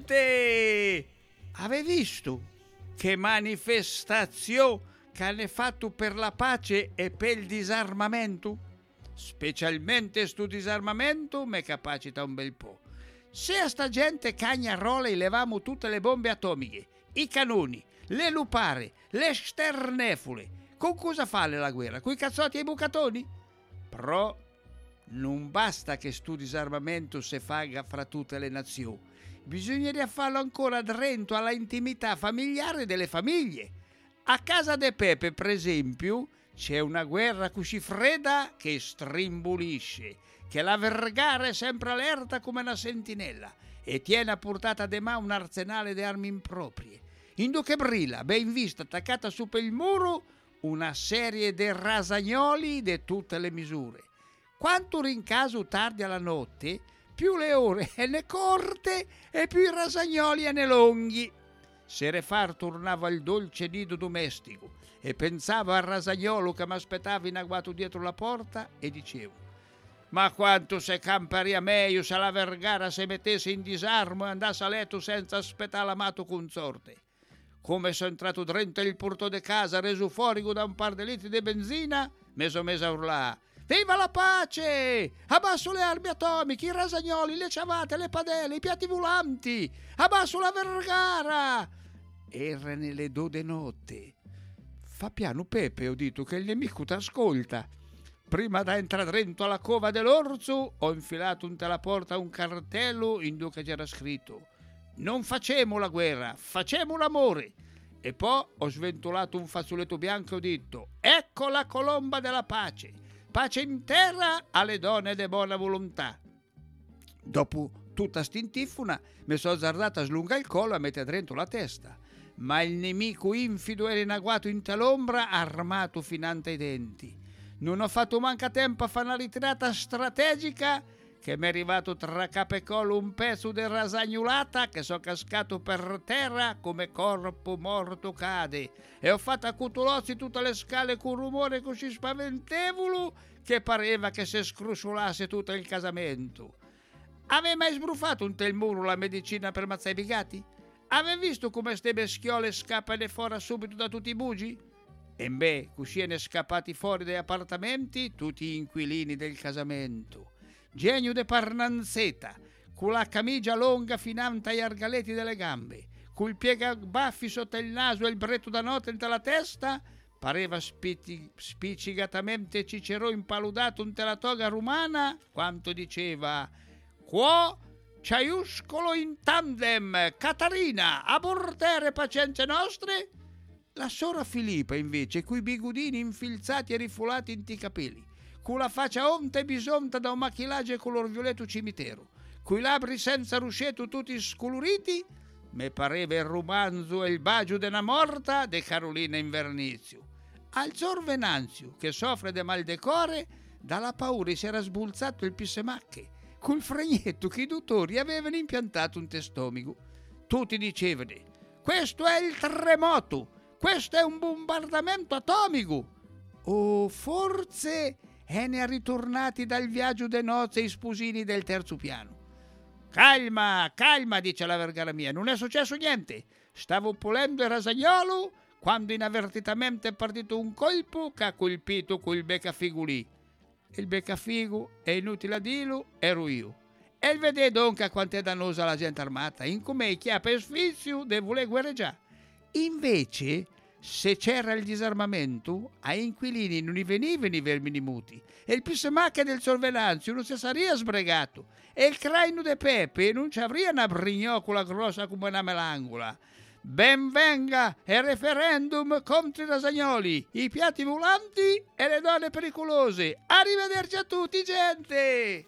S1: gente! Avete visto che manifestazione che hanno fatto per la pace e per il disarmamento? Specialmente sto disarmamento mi capacita un bel po'. Se a sta gente cagnarola levamo tutte le bombe atomiche, i canoni, le lupare, le sternefule, con cosa fare la guerra? Coi cazzotti e i bucatoni? Però non basta che sto disarmamento si faga fra tutte le nazioni, bisognerebbe farlo ancora dentro alla intimità familiare delle famiglie. A casa de Pepe, per esempio, c'è una guerra così fredda che strimbulisce, che la Vergara è sempre allerta come una sentinella e tiene a portata de mano un arsenale di armi improprie. Indo che brilla, ben vista, attaccata su per il muro, una serie di rasagnoli di tutte le misure. Quanto rincaso tardi alla notte, più le ore e ne corte e più i rasagnoli e ne lunghi. Se Refar tornava al dolce nido domestico e pensava al rasagnolo che mi aspettava in agguato dietro la porta e dicevo: Ma quanto se camparia meglio se la Vergara si mettesse in disarmo e andasse a letto senza aspettare l'amato consorte. Come sono entrato dentro il porto di casa, reso fuori da un par di litri di benzina, mi sono messo a urlare: viva la pace! Abbasso le armi atomiche, i rasagnoli, le ciabatte, le padelle, i piatti volanti! Abbasso la Vergara! Erano le due di notte. Fa piano Pepe, ho detto, che il nemico t'ascolta. Prima da entrare dentro alla cova dell'orzo, ho infilato un la porta un cartello in cui c'era scritto: non facciamo la guerra, facciamo l'amore. E poi ho sventolato un fazzoletto bianco e ho detto: ecco la colomba della pace, pace in terra alle donne di buona volontà. Dopo tutta stintifuna mi sono azzardata a slungare il collo e a mettere dentro la testa, ma il nemico infido era in agguato in tal'ombra, armato finanante ai denti. Non ho fatto manca tempo a fare una ritirata strategica che mi è arrivato tra capo e collo un pezzo di rasagnolata che sono cascato per terra come corpo morto cade, e ho fatto a cutulozzi tutte le scale con un rumore così spaventevole che pareva che si scrusciolasse tutto il casamento. Avevi mai sbruffato un tel muro la medicina per mazzare i bigati? Avevi visto come ste beschiole scappano fuori subito da tutti i bugi? E beh, così ne scappati fuori dai appartamenti tutti gli inquilini del casamento. Genio de Parnanzeta, con la camicia lunga finanante agli argaletti delle gambe, col piegabaffi sotto il naso e il bretto da notte nella testa, pareva spiti, spiccicatamente Cicero impaludato in la toga romana, quanto diceva: quo ciaiuscolo in tandem, Catarina, a bordere pazienze nostre? La sora Filippa, invece, coi bigudini infilzati e rifolati in ti capelli, con la faccia onta e bisonta da un machillaggio color violetto cimitero, coi labbri senza ruscetto tutti scoloriti, me pareva il romanzo e il bagio della morta de Carolina Invernizio. Al zor Venanzio, che soffre de mal de core, dalla paura si era sbulzato il pissemacche, col fregnetto che i dottori avevano impiantato un testomico. Tutti dicevano: questo è il terremoto, questo è un bombardamento atomico. O forse e ne ha ritornati dal viaggio de nozze i sposini del terzo piano. Calma, calma, dice la Vergara mia, non è successo niente. Stavo pulendo il rasagnolo quando inavvertitamente è partito un colpo che ha colpito quel beccafigo lì. Il beccafigo, è inutile a dirlo, ero io. E il vedete dunque quanto è dannosa la gente armata, in come chiappa e sfizio de voler guerreggiare. Invece, se c'era il disarmamento, ai inquilini non gli venivano i vermini muti, e il pissemacche del sorvelanzio non si sarebbe sbregato, e il craino de Pepe non ci avrebbe una brignocola grossa come una melangola. Ben venga il referendum contro i rasagnoli, i piatti volanti e le donne pericolose. Arrivederci a tutti, gente!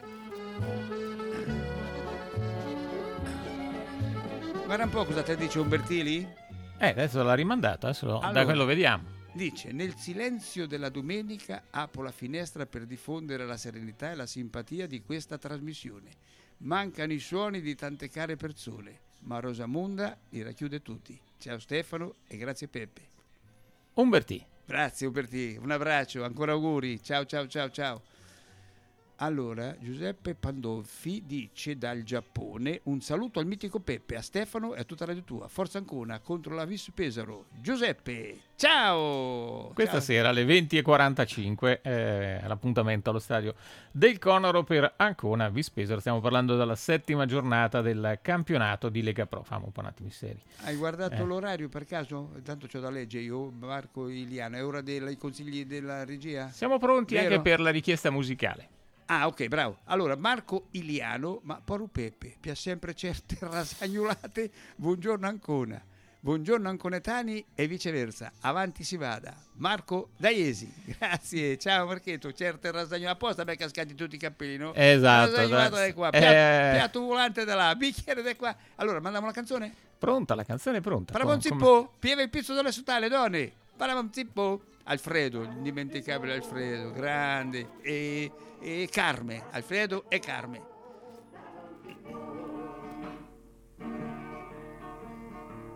S1: Guarda un po' cosa te dice Umbertili.
S2: Eh, adesso l'ha rimandata, adesso lo,
S1: Allora,
S2: da quello vediamo.
S1: Dice: nel silenzio della domenica apro la finestra per diffondere la serenità e la simpatia di questa trasmissione. Mancano i suoni di tante care persone, ma Rosamonda li racchiude tutti. Ciao Stefano e grazie Peppe.
S2: Umbertì.
S1: Grazie Umbertì, un abbraccio, ancora auguri. Ciao ciao ciao ciao. Allora, Giuseppe Pandolfi dice dal Giappone: un saluto al mitico Peppe, a Stefano e a tutta Radio Tua. Forza Ancona contro la Vis Pesaro. Giuseppe, ciao!
S2: Questa
S1: ciao.
S2: sera alle venti e quarantacinque eh, l'appuntamento allo stadio del Conaro per Ancona Vis Pesaro. Stiamo parlando della settima giornata del campionato di Lega Pro. Famo un po' un attimo seri.
S1: Hai guardato
S2: Eh.
S1: l'orario per caso? Tanto c'ho da leggere io, Marco Iliano. È ora dei consigli della regia?
S2: Siamo pronti
S1: Vero?
S2: anche per la richiesta musicale.
S1: Ah, ok, bravo. Allora, Marco Iliano, ma Poru Peppe, pia sempre certe rasagnolate. Buongiorno Ancona, buongiorno Anconetani e viceversa. Avanti si vada. Marco Daiesi, grazie. Ciao Marchetto, certe rasagnolate. Apposta mi è cascati tutti i capelli, no?
S2: Esatto.
S1: Rasagnolata di qua,
S2: Eh.
S1: piatto, piatto volante da là, bicchiere di qua. Allora, mandiamo la canzone?
S2: Pronta, la canzone è pronta.
S1: Paravon
S2: Com- come-
S1: zippo, pieve il pizzo delle sotale, donne. Paravon zippo. Alfredo, indimenticabile Alfredo, grande. E, e Carme, Alfredo e Carme.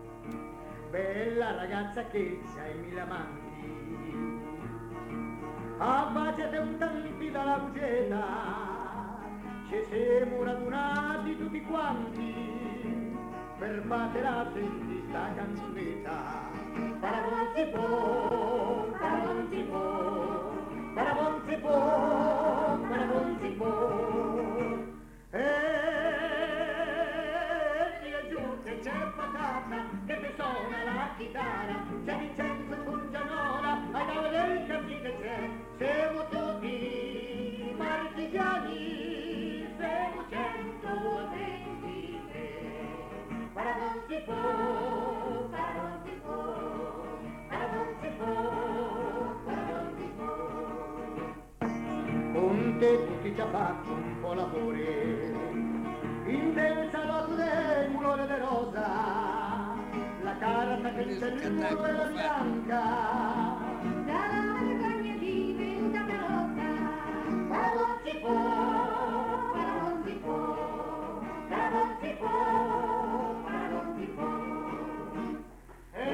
S6: Bella ragazza che c'hai mille amanti, Affacciate un tanti dalla buceta, ci siamo radunati tutti quanti per battere a sentire sta canzonetta. Parabon si può, parabon si può, parabon si può, parabon si può. E io giù che c'è patata, che mi suona la chitarra, c'è Vincenzo Pungianola, ai da vedere che c'è. Siamo tutti marchigiani, siamo centoventitré. Parabon si può, parabon si può, parabon si può, parabon si può. Con te tutti ci ha fatto un po' lavori, in del salotto del mulone de rosa, la carta che c'è il muro era bianca, dalla vergogna divenuta carota. Parabon si può, parabon si può, parabon si può, parabon si può. E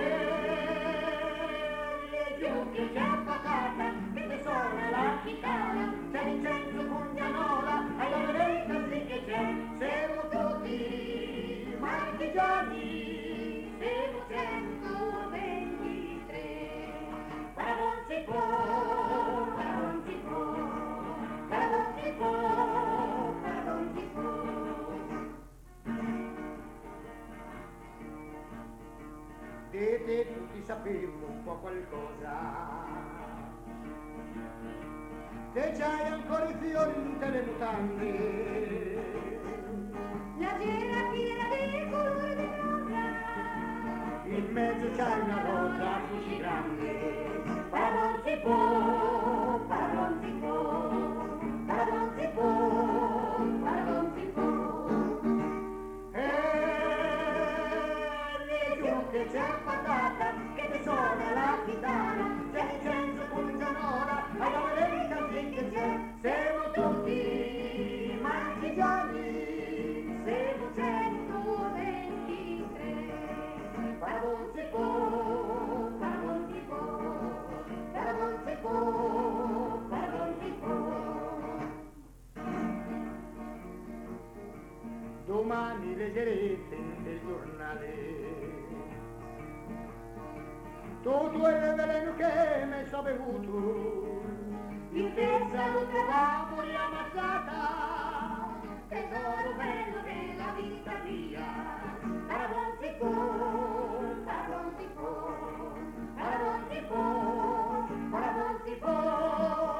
S6: giù che c'è patata, che mi suona la chitarra, c'è Vincenzo Pungianola, ai lavori così che c'è. Siamo tutti marchigiani, siamo centoventitré. Parabon si può, parabon si può, parabon si può, parabon si può. Di te tutti sappiamo un po' qualcosa, che c'hai ancora i fiori in te le mutande, la cera piena di colore di rosa, in mezzo c'hai una rosa così grande. Parabon si può, parabon si può, parabon si può, parabon si può. E giù che c'è patata, che mi suona la chitarra, c'è Vincenzo Pungianola, ai da vedere così che c'è. Siamo tutti marchigiani, siamo centoventitré. Parabon si può, parabon si può, parabon si può, parabon si può. Domani leggerete nel giornale tutto il veleno che mi so bevuto, in che salute va poi ammazzata, tesoro bello della vita mia. Parabon si può, parabon si può, parabon si può, parabon si può.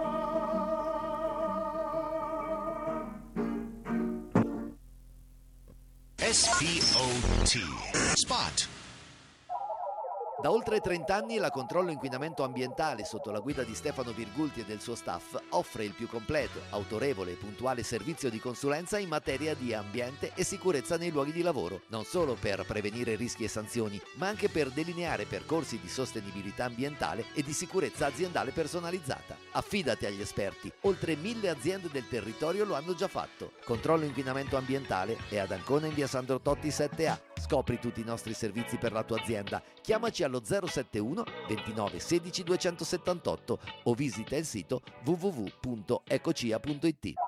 S7: S P O T Spot.
S8: Da oltre trenta anni la Controllo Inquinamento Ambientale, sotto la guida di Stefano Virgulti e del suo staff, offre il più completo, autorevole e puntuale servizio di consulenza in materia di ambiente e sicurezza nei luoghi di lavoro, non solo per prevenire rischi e sanzioni, ma anche per delineare percorsi di sostenibilità ambientale e di sicurezza aziendale personalizzata. Affidati agli esperti, oltre mille aziende del territorio lo hanno già fatto. Controllo Inquinamento Ambientale è ad Ancona in via Sandro Totti sette A. Scopri tutti i nostri servizi per la tua azienda. Chiamaci allo zero sette uno ventinove sedici duecentosettantotto o visita il sito w w w punto ecocia punto i t.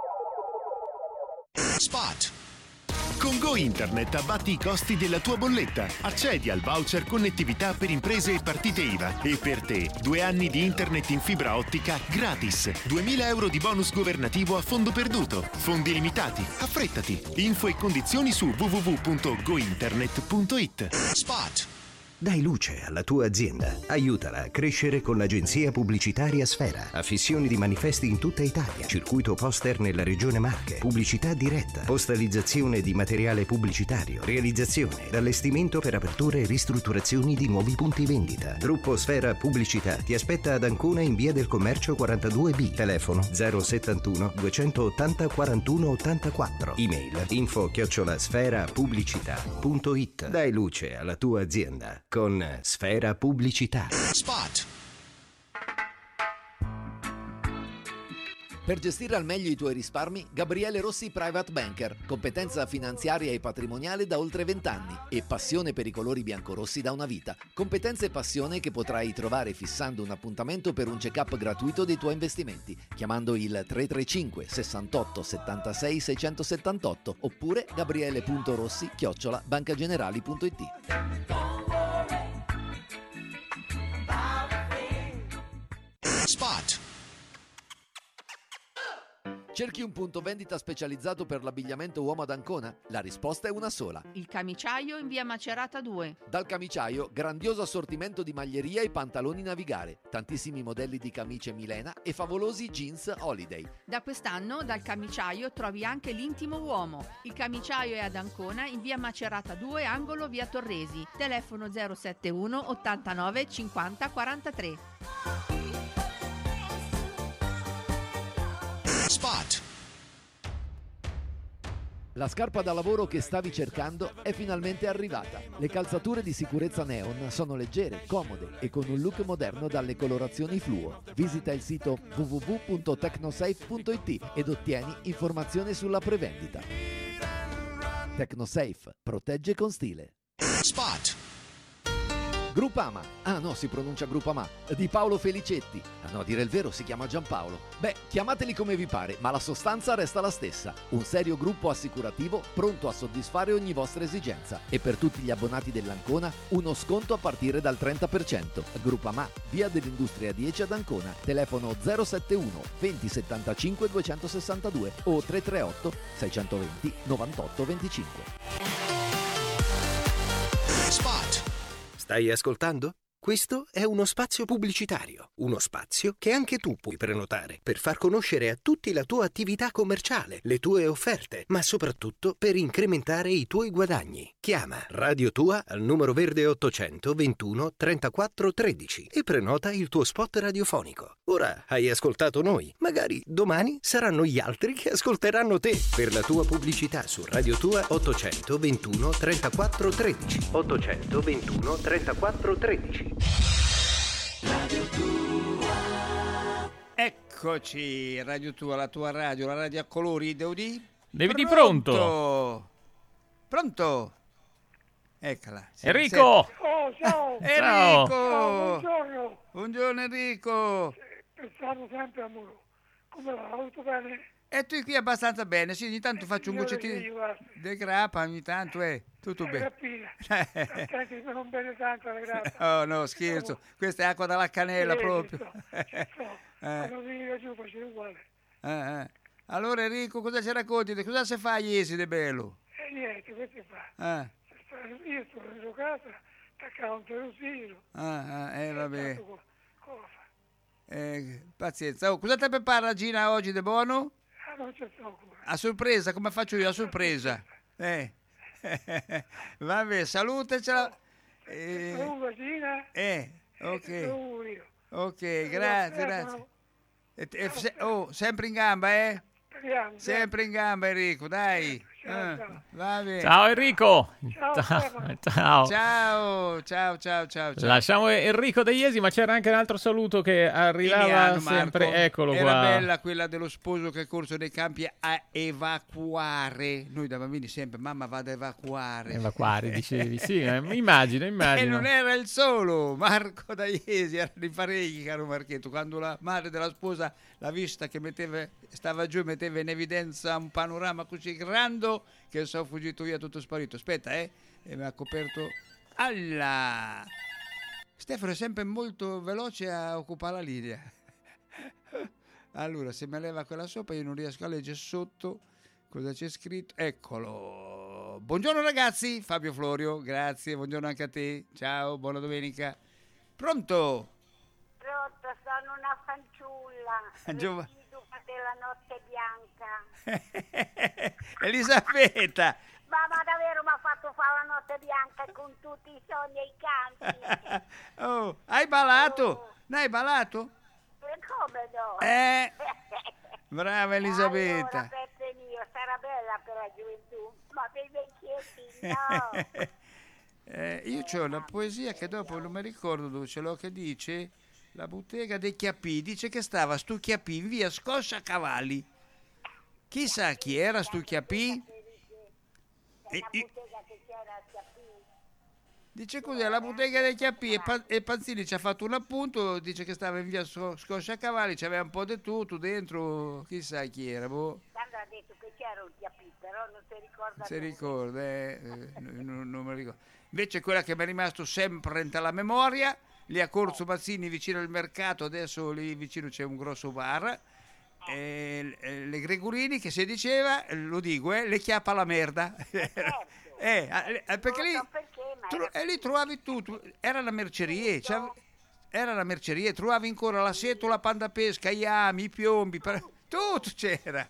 S7: Spot. Con Go Internet abbatti i costi della tua bolletta. Accedi al voucher connettività per imprese e partite I V A. E per te, due anni di internet in fibra ottica gratis. duemila euro di bonus governativo a fondo perduto. Fondi limitati. Affrettati. Info e condizioni su w w w punto go internet punto i t. Spot.
S9: Dai luce alla tua azienda. Aiutala a crescere con l'agenzia pubblicitaria Sfera. Affissioni di manifesti in tutta Italia. Circuito poster nella regione Marche. Pubblicità diretta. Postalizzazione di materiale pubblicitario. Realizzazione ed allestimento per aperture e ristrutturazioni di nuovi punti vendita. Gruppo Sfera Pubblicità ti aspetta ad Ancona in via del Commercio quarantadue B. Telefono zero settantuno duecentottanta quarantuno ottantaquattro. Email info chiocciola sfera pubblicità punto i t. Dai luce alla tua azienda con Sfera Pubblicità.
S7: Spot.
S8: Per gestire al meglio i tuoi risparmi, Gabriele Rossi Private Banker, competenza finanziaria e patrimoniale da oltre vent'anni e passione per i colori biancorossi da una vita. Competenza e passione che potrai trovare fissando un appuntamento per un check-up gratuito dei tuoi investimenti, chiamando il tre tre cinque sessantotto settantasei seicentosettantotto oppure gabriele.rossi chiocciola bancagenerali punto it.
S7: Spot.
S8: Cerchi un punto vendita specializzato per l'abbigliamento uomo ad Ancona? La risposta è una sola.
S10: Il Camiciaio in via Macerata due.
S8: Dal Camiciaio, grandioso assortimento di maglieria e pantaloni navigare, tantissimi modelli di camicie Milena e favolosi jeans Holiday.
S10: Da quest'anno dal Camiciaio trovi anche l'intimo uomo. Il Camiciaio è ad Ancona in via Macerata due, angolo via Torresi. Telefono zero sette uno ottantanove cinquanta quarantatré.
S7: Spot.
S8: La scarpa da lavoro che stavi cercando è finalmente arrivata. Le calzature di sicurezza Neon sono leggere, comode e con un look moderno dalle colorazioni fluo. Visita il sito w w w punto tecnosafe punto it ed ottieni informazioni sulla prevendita. Tecnosafe, protegge con stile.
S7: Spot.
S8: Groupama, ah no, si pronuncia Groupama, di Paolo Felicetti. Ah no, a dire il vero si chiama Giampaolo. Beh, chiamateli come vi pare, ma la sostanza resta la stessa. Un serio gruppo assicurativo pronto a soddisfare ogni vostra esigenza. E per tutti gli abbonati dell'Ancona, uno sconto a partire dal trenta per cento. Groupama, via dell'Industria dieci ad Ancona, telefono zero sette uno venti settantacinque duecentosessantadue o tre tre otto seicentoventi novantotto venticinque.
S7: Spot.
S9: Stai ascoltando? Questo è uno spazio pubblicitario, uno spazio che anche tu puoi prenotare per far conoscere a tutti la tua attività commerciale, le tue offerte, ma soprattutto per incrementare i tuoi guadagni. Chiama Radio Tua al numero verde ottocento ventuno trentaquattro tredici e prenota il tuo spot radiofonico. Ora hai ascoltato noi, magari domani saranno gli altri che ascolteranno te. Per la tua pubblicità su Radio Tua ottocento ventuno trentaquattro tredici. ottocento ventuno trentaquattro tredici.
S1: Radio Tua. Eccoci, Radio Tua, la tua radio, la radio a colori, Deudi.
S2: Devi pronto.
S1: Pronto? Pronto? Eccola. Sì,
S2: Enrico!
S11: Oh, ciao!
S1: Enrico!
S11: Ciao, buongiorno!
S1: Buongiorno Enrico!
S11: Pensavo sempre a Muro. Come va? Tutto bene?
S1: E tu qui abbastanza bene, sì, ogni tanto faccio un goccetino di grappa, ogni tanto, eh, tutto bene.
S11: Attenti, non bene tanto la grappa.
S1: Oh no, scherzo, questa è acqua dalla cannella proprio.
S11: Quando vieni giù facevo uguale.
S1: Eh, eh. Allora Enrico, cosa ci racconti? Cosa si fa ieri di bello?
S11: E niente, questo fa.
S1: Ah.
S11: Io sono in casa, attaccavo un terrosino.
S1: Ah, ah, eh, vabbè.
S11: Cosa fa?
S1: Eh, pazienza. Oh, cosa ti prepara Gina oggi di buono?
S11: Ah, non c'è troppo.
S1: A sorpresa, come faccio io? A sorpresa. Eh. Vabbè, salutacela.
S11: Eh, Saluta Gina.
S1: Eh, ok.
S11: Saluto io.
S1: Ok, grazie, grazie. E, e, se, oh, sempre in gamba, eh?
S11: Speriamo,
S1: sempre in gamba Enrico, dai.
S11: Ciao,
S1: eh,
S11: ciao.
S1: va bene.
S2: Ciao Enrico.
S11: Ciao,
S2: ciao.
S1: Ciao. Ciao, ciao, ciao, ciao.
S2: Lasciamo Enrico De Iesi, ma c'era anche un altro saluto che arrivava
S1: Emiliano,
S2: sempre.
S1: Marco.
S2: Eccolo
S1: Era
S2: qua.
S1: bella quella dello sposo che è corso nei campi a evacuare. Noi da bambini sempre, mamma vado a evacuare.
S2: Evacuare, dicevi, sì, eh, immagino, immagino.
S1: E non era il solo, Marco Da Iesi, erano in parecchi, caro Marchetto, quando la madre della sposa l'ha vista che metteva, stava giù e metteva in evidenza un panorama così grande che sono fuggito via tutto sparito. Aspetta, eh, e mi ha coperto. Alla! Stefano è sempre molto veloce a occupare la linea. Allora, se mi leva quella sopra io non riesco a leggere sotto cosa c'è scritto. Eccolo. Buongiorno ragazzi, Fabio Florio, grazie, buongiorno anche a te. Ciao, buona domenica. Pronto?
S3: Pronto, sono una fanciulla.
S1: Giova-
S3: della notte bianca.
S1: Elisabetta.
S3: Ma, ma davvero mi ha fatto fare la notte bianca con tutti i sogni e i canti.
S1: Oh, hai ballato?
S3: Oh.
S1: No, hai ballato?
S3: E come no?
S1: Eh, brava Elisabetta.
S3: Allora, Peppe mio, sarà bella per la gioventù, ma per i vecchietti no.
S1: eh, io c'ho una poesia che dopo non mi ricordo dove ce l'ho, che dice La bottega dei Chiappì, dice che stava stu Chiappì in via Scosciacavalli. Chissà chi era stu Chiappì?
S6: È
S1: E-
S6: una
S1: e-
S6: bottega che c'era a Chiappì.
S1: Dice così, la bottega dei Chiappì e, Pa- e Panzini ci ha fatto un appunto, dice che stava in via Sco- Scosciacavalli, c'aveva un po' di tutto dentro, chissà chi era, boh.
S6: Sandra ha detto che c'era un Chiappì, però non si ricorda
S1: Si
S6: dove.
S1: ricorda, eh, eh, non, non me lo ricordo. Invece quella che mi è rimasto sempre nella memoria, lì a Corso Mazzini vicino al mercato, adesso lì vicino c'è un grosso bar, eh, eh, le Gregorini che si diceva, eh, lo dico, eh, le chiappa la merda. eh, eh, perché lì,
S6: Non so perché, ma
S1: tro-
S6: era
S1: e lì trovavi tutto, era la merceria, c'ave- era la merceria, trovavi ancora la setola, panda pesca, i ami, i piombi, per- tutto c'era.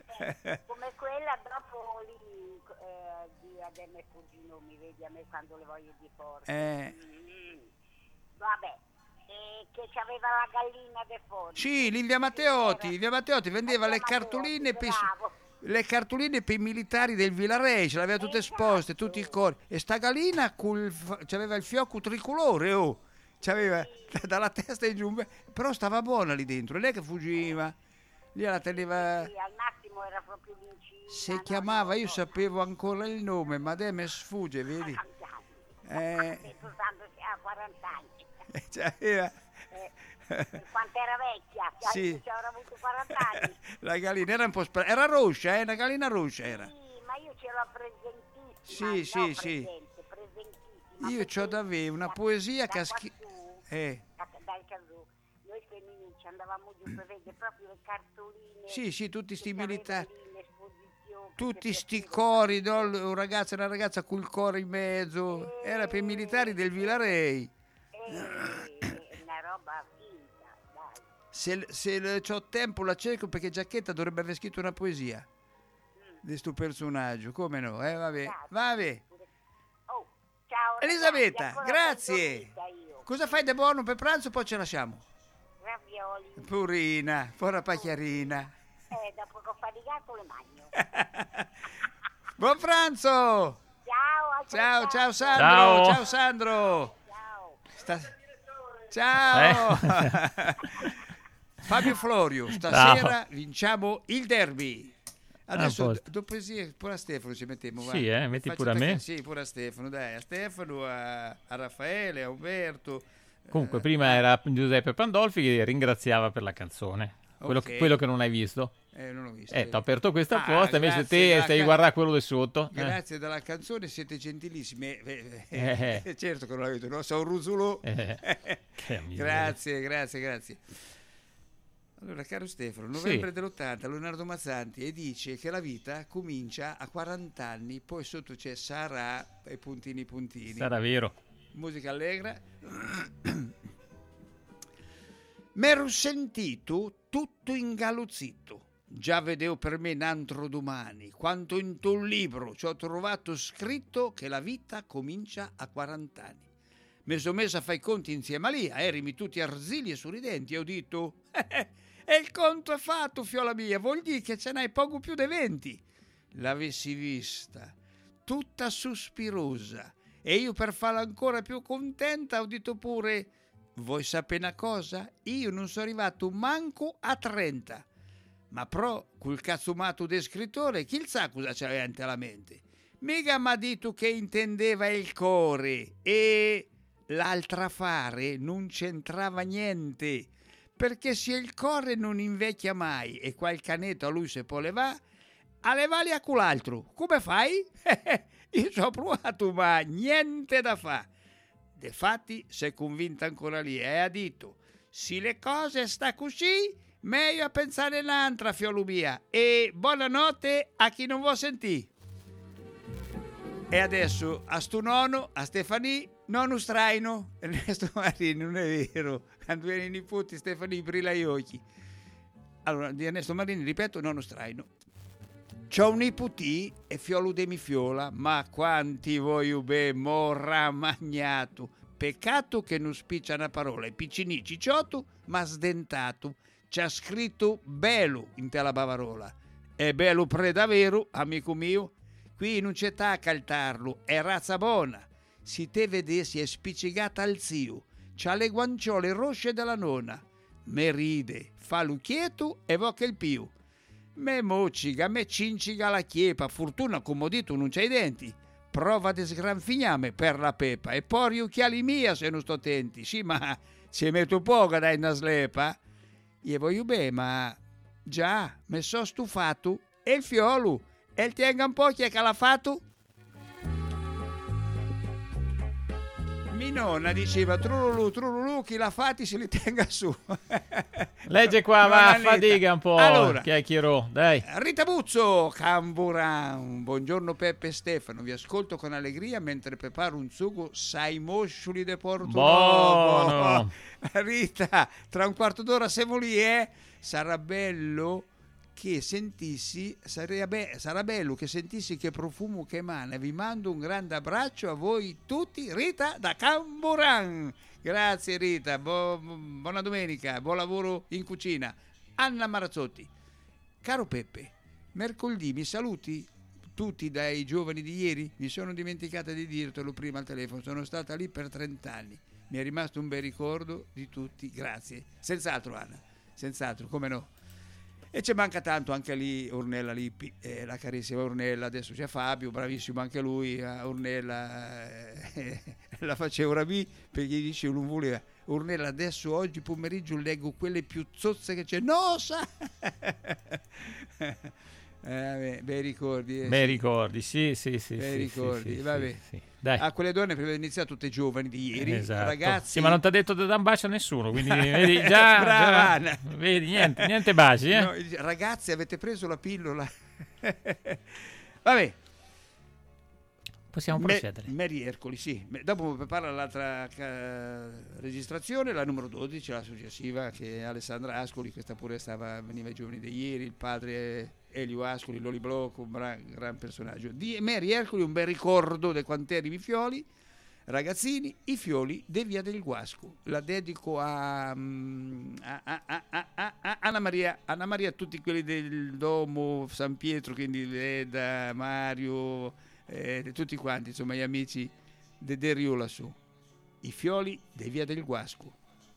S6: come quella dopo lì eh, di Ademme Fugino, mi vedi a me quando le voglio di forza.
S1: Eh.
S6: Mm. Vabbè, eh, che c'aveva la gallina de fuori.
S1: Sì, lì in via Matteotti, in via Matteotti vendeva
S6: Via
S1: le cartoline per,
S6: bravo.
S1: le cartoline per i militari del Villareggio, ce l'aveva tutte esposte, tutti i cori. E sta gallina col, f- c'aveva il fiocco tricolore, oh, c'aveva dalla testa in giù, però stava buona lì dentro, è lei che fuggiva, lì la teneva,
S6: Sì, al massimo era proprio l'incina.
S1: si
S6: no,
S1: chiamava,
S6: no,
S1: io
S6: no.
S1: sapevo ancora il nome, ma adesso mi sfugge, vedi? Eh,
S6: Adesso Sandra ha quaranta anni.
S1: c'aveva,
S6: Eh, per quanto era vecchia,
S1: Sì.
S6: ci avrà avuto quaranta anni.
S1: la gallina era un po' spra- era rossa, eh, una gallina rossa era.
S6: Sì, ma io ce l'ho presentissima.
S1: Sì,
S6: no,
S1: sì, sì.
S6: presente, presentissima.
S1: Io
S6: perché
S1: c'ho da avere una
S6: da-
S1: poesia
S6: da
S1: che ha scritto.
S6: quassù,
S1: Eh,
S6: da- dal casù, noi femminucci andavamo giù per vedere proprio le cartoline.
S1: sì, sì, tutti sti
S6: che c'aveva
S1: militari,
S6: lì in esposizione,
S1: tutti
S6: che
S1: sti
S6: piaceva.
S1: cori, no? Un ragazzo e una ragazza col coro in mezzo. Era per i militari del Vilarei.
S6: Eh, è una roba finta, dai.
S1: Se, se ho tempo la cerco perché Giacchetta dovrebbe aver scritto una poesia di sto personaggio. Come no? Eh, vabbè, vabbè.
S6: Oh, ciao.
S1: Elisabetta,
S6: ragazzi, ancora
S1: grazie.
S6: sono dormita io.
S1: Cosa fai da buono per pranzo? Poi ce lasciamo.
S6: Ravioli.
S1: Purina, povera pacchiarina.
S6: Eh, dopo che ho faticato le mangio.
S1: Buon pranzo!
S6: Ciao,
S1: Ciao, ciao Sandro,
S2: Ciao.
S1: ciao Sandro. Sta- Ciao. Fabio Florio, stasera vinciamo il derby. Adesso
S2: Ah, a posto.
S1: dopo sì, pure a Stefano ci mettiamo. va.
S2: Sì, eh, metti
S1: Faccio
S2: pure a me.
S1: attaccare- Sì, pure a Stefano, dai, a Stefano, a, a Raffaele, a Umberto.
S2: Comunque, prima era Giuseppe Pandolfi che ringraziava per la canzone. Quello,
S1: Ok.
S2: che, quello che non hai visto.
S1: Eh, non l'ho visto.
S2: Eh, ti ho aperto questa
S1: Ah,
S2: apposta, invece
S1: grazie
S2: te
S1: della
S2: stai a
S1: ca-
S2: guardare quello di sotto. Eh.
S1: Grazie della canzone, siete gentilissimi. Eh,
S2: Eh.
S1: eh, certo che non l'avete, no? Sono un rusulò.
S2: Eh, che miseria.
S1: Grazie, grazie, grazie. Allora, caro Stefano, novembre dell'ottanta, Leonardo Mazzanti e dice che la vita comincia a quaranta anni, poi sotto c'è sarà e puntini puntini.
S2: Sarà vero.
S1: Musica allegra. M'ero sentito tutto ingaluzzito. Già vedevo per me n'antro domani, quanto in un libro ci ho trovato scritto che la vita comincia a quaranta anni. Mi sono messo a fare i conti insieme a lì, erimi tutti arzili e sorridenti, e ho detto, eh, e il conto è fatto, fiola mia, vuol dire che ce n'hai poco più di venti. L'avessi vista, tutta sospirosa, e io per farla ancora più contenta ho detto pure, vuoi sapere una cosa? Io non sono arrivato manco a trenta. Ma però, col cazzumato del scrittore, chi sa cosa c'aveva in la mente? Mica m'ha detto che intendeva il core e l'altra fare non c'entrava niente, perché se il core non invecchia mai e quel canetto a lui se poi le va, a levali a quell'altro, come fai? Io ci ho provato, ma niente da fa. Defatti, si è convinta ancora lì e ha detto, se le cose sta così, meglio a pensare l'altra, fiolo mia, e buonanotte a chi non vuol sentire. E adesso a sto nonno, a Stefani, nonno straino, Ernesto Marini, non è vero, quando viene i nipoti Stefani brilla gli occhi. Allora, di Ernesto Marini, ripeto, nonno straino. C'ho un nipotì e fiolo de mi fiola, ma quanti voglio be morra magnato. Peccato che non spiccia una parola, è piccinì, cicciotto, ma sdentato. C'ha scritto bello in te la bavarola. È bello pre davvero, amico mio. Qui non c'è ta a caltarlo, è razza buona. Se te vedessi è spiccicata al zio. c'ha le guanciole rosse della nonna, me ride, fa l'ucchieto e voca il più. Me mocciga, me cinciga la chiepa, fortuna come dito non c'hai denti. Prova a sgranfigname per la pepa e poi riucchiali mia se non sto attenti. Sì, ma se metto poco dai una slepa. Io voglio bene, ma già, me so stufato. E il fiolo, e il tenga un po' chi è che l'ha fatto? Mi nonna diceva trululu, trululu, chi l'ha fatti se li tenga su.
S2: Legge qua, va, fatiga un po',
S1: allora,
S2: chiacchierò, dai.
S1: Rita Buzzo, Camburan, buongiorno Peppe e Stefano, vi ascolto con allegria mentre preparo un sugo sai mosciuli de Porto
S2: Buono.
S1: Rita, tra un quarto d'ora siamo lì, eh? Sarà bello che sentissi, sarebbe, sarà bello che sentissi che profumo che emana. Vi mando un grande abbraccio a voi tutti. Rita da Camburan. Grazie Rita, Bu- buona domenica, buon lavoro in cucina. Anna Marazzotti. Caro Peppe, mercoledì mi saluti tutti dai giovani di ieri? Mi sono dimenticata di dirtelo prima al telefono, sono stata lì per trent'anni. Mi è rimasto un bel ricordo di tutti, grazie. Senz'altro Anna, senz'altro, come no. E ci manca tanto anche lì Ornella Lippi, eh, la carissima Ornella, adesso c'è Fabio, bravissimo anche lui, a Ornella eh, la faceva rabì perché gli dicevo non voleva. Ornella adesso oggi pomeriggio leggo quelle più zozze che c'è, no sa! Eh, bei ricordi, eh,
S2: bei
S1: sì.
S2: ricordi, sì, sì, sì,
S1: bei
S2: sì,
S1: ricordi,
S2: sì,
S1: vabbè.
S2: sì, sì. Dai.
S1: A quelle donne prima di iniziare tutte giovani di ieri,
S2: Esatto.
S1: ragazzi.
S2: Sì, ma non ti ha detto di dare un bacio a nessuno, quindi vedi già,
S1: brava
S2: già
S1: Anna.
S2: vedi niente, niente baci, eh?
S1: No, ragazzi, avete preso la pillola? Vabbè.
S2: Possiamo
S1: Me-
S2: procedere.
S1: Mary Ercoli, sì. Dopo prepara l'altra ca- registrazione, la numero dodici, la successiva, che è Alessandra Ascoli, questa pure stava, veniva ai giorni di ieri, il padre Elio Ascoli, Loli Blocco, un gran, gran personaggio. Di Mary Ercoli un bel ricordo dei quanteri fioli, ragazzini, i fioli di Via del Guasco. La dedico a, a, a, a, a, a Anna Maria, Anna Maria, tutti quelli del Domo San Pietro, quindi Leda, Mario... Eh, tutti quanti, insomma, gli amici de Del Rio lassù. I fioli di Via del Guasco.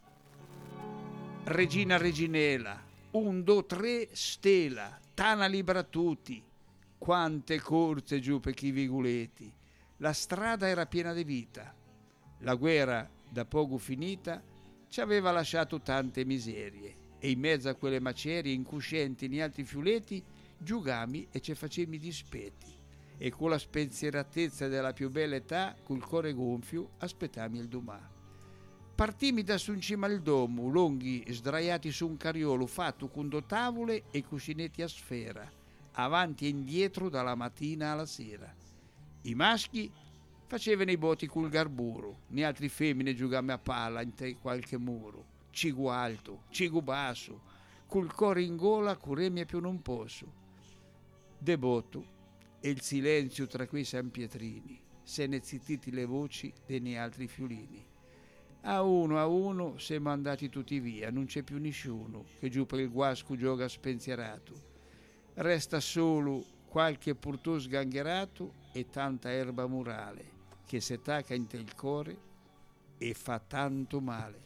S1: Regina Reginela, un, due, tre, stela, tana libera tutti. Quante corse giù per chi viguleti. La strada era piena di vita. La guerra, da poco finita, ci aveva lasciato tante miserie. E in mezzo a quelle macerie incuscenti in altri fiuleti, giugami e ci facemi dispetti. E con la spensieratezza della più bella età, col cuore gonfio, aspettami il domà. Partimi da su in cima al domo, lunghi sdraiati su un cariolo fatto con due tavole e cuscinetti a sfera, avanti e indietro dalla mattina alla sera. I maschi facevano i botti col garburo, ne altri femmine giocavano a palla in te qualche muro, cigu alto, cigu basso, col cuore in gola curemia più non posso. Debotto e il silenzio tra quei sanpietrini, se ne zittiti le voci dei altri fiulini. A uno a uno siamo andati tutti via, non c'è più nessuno che giù per il Guasco gioca spensierato. Resta solo qualche purtò sgangherato e tanta erba murale che se tacca in te il cuore e fa tanto male.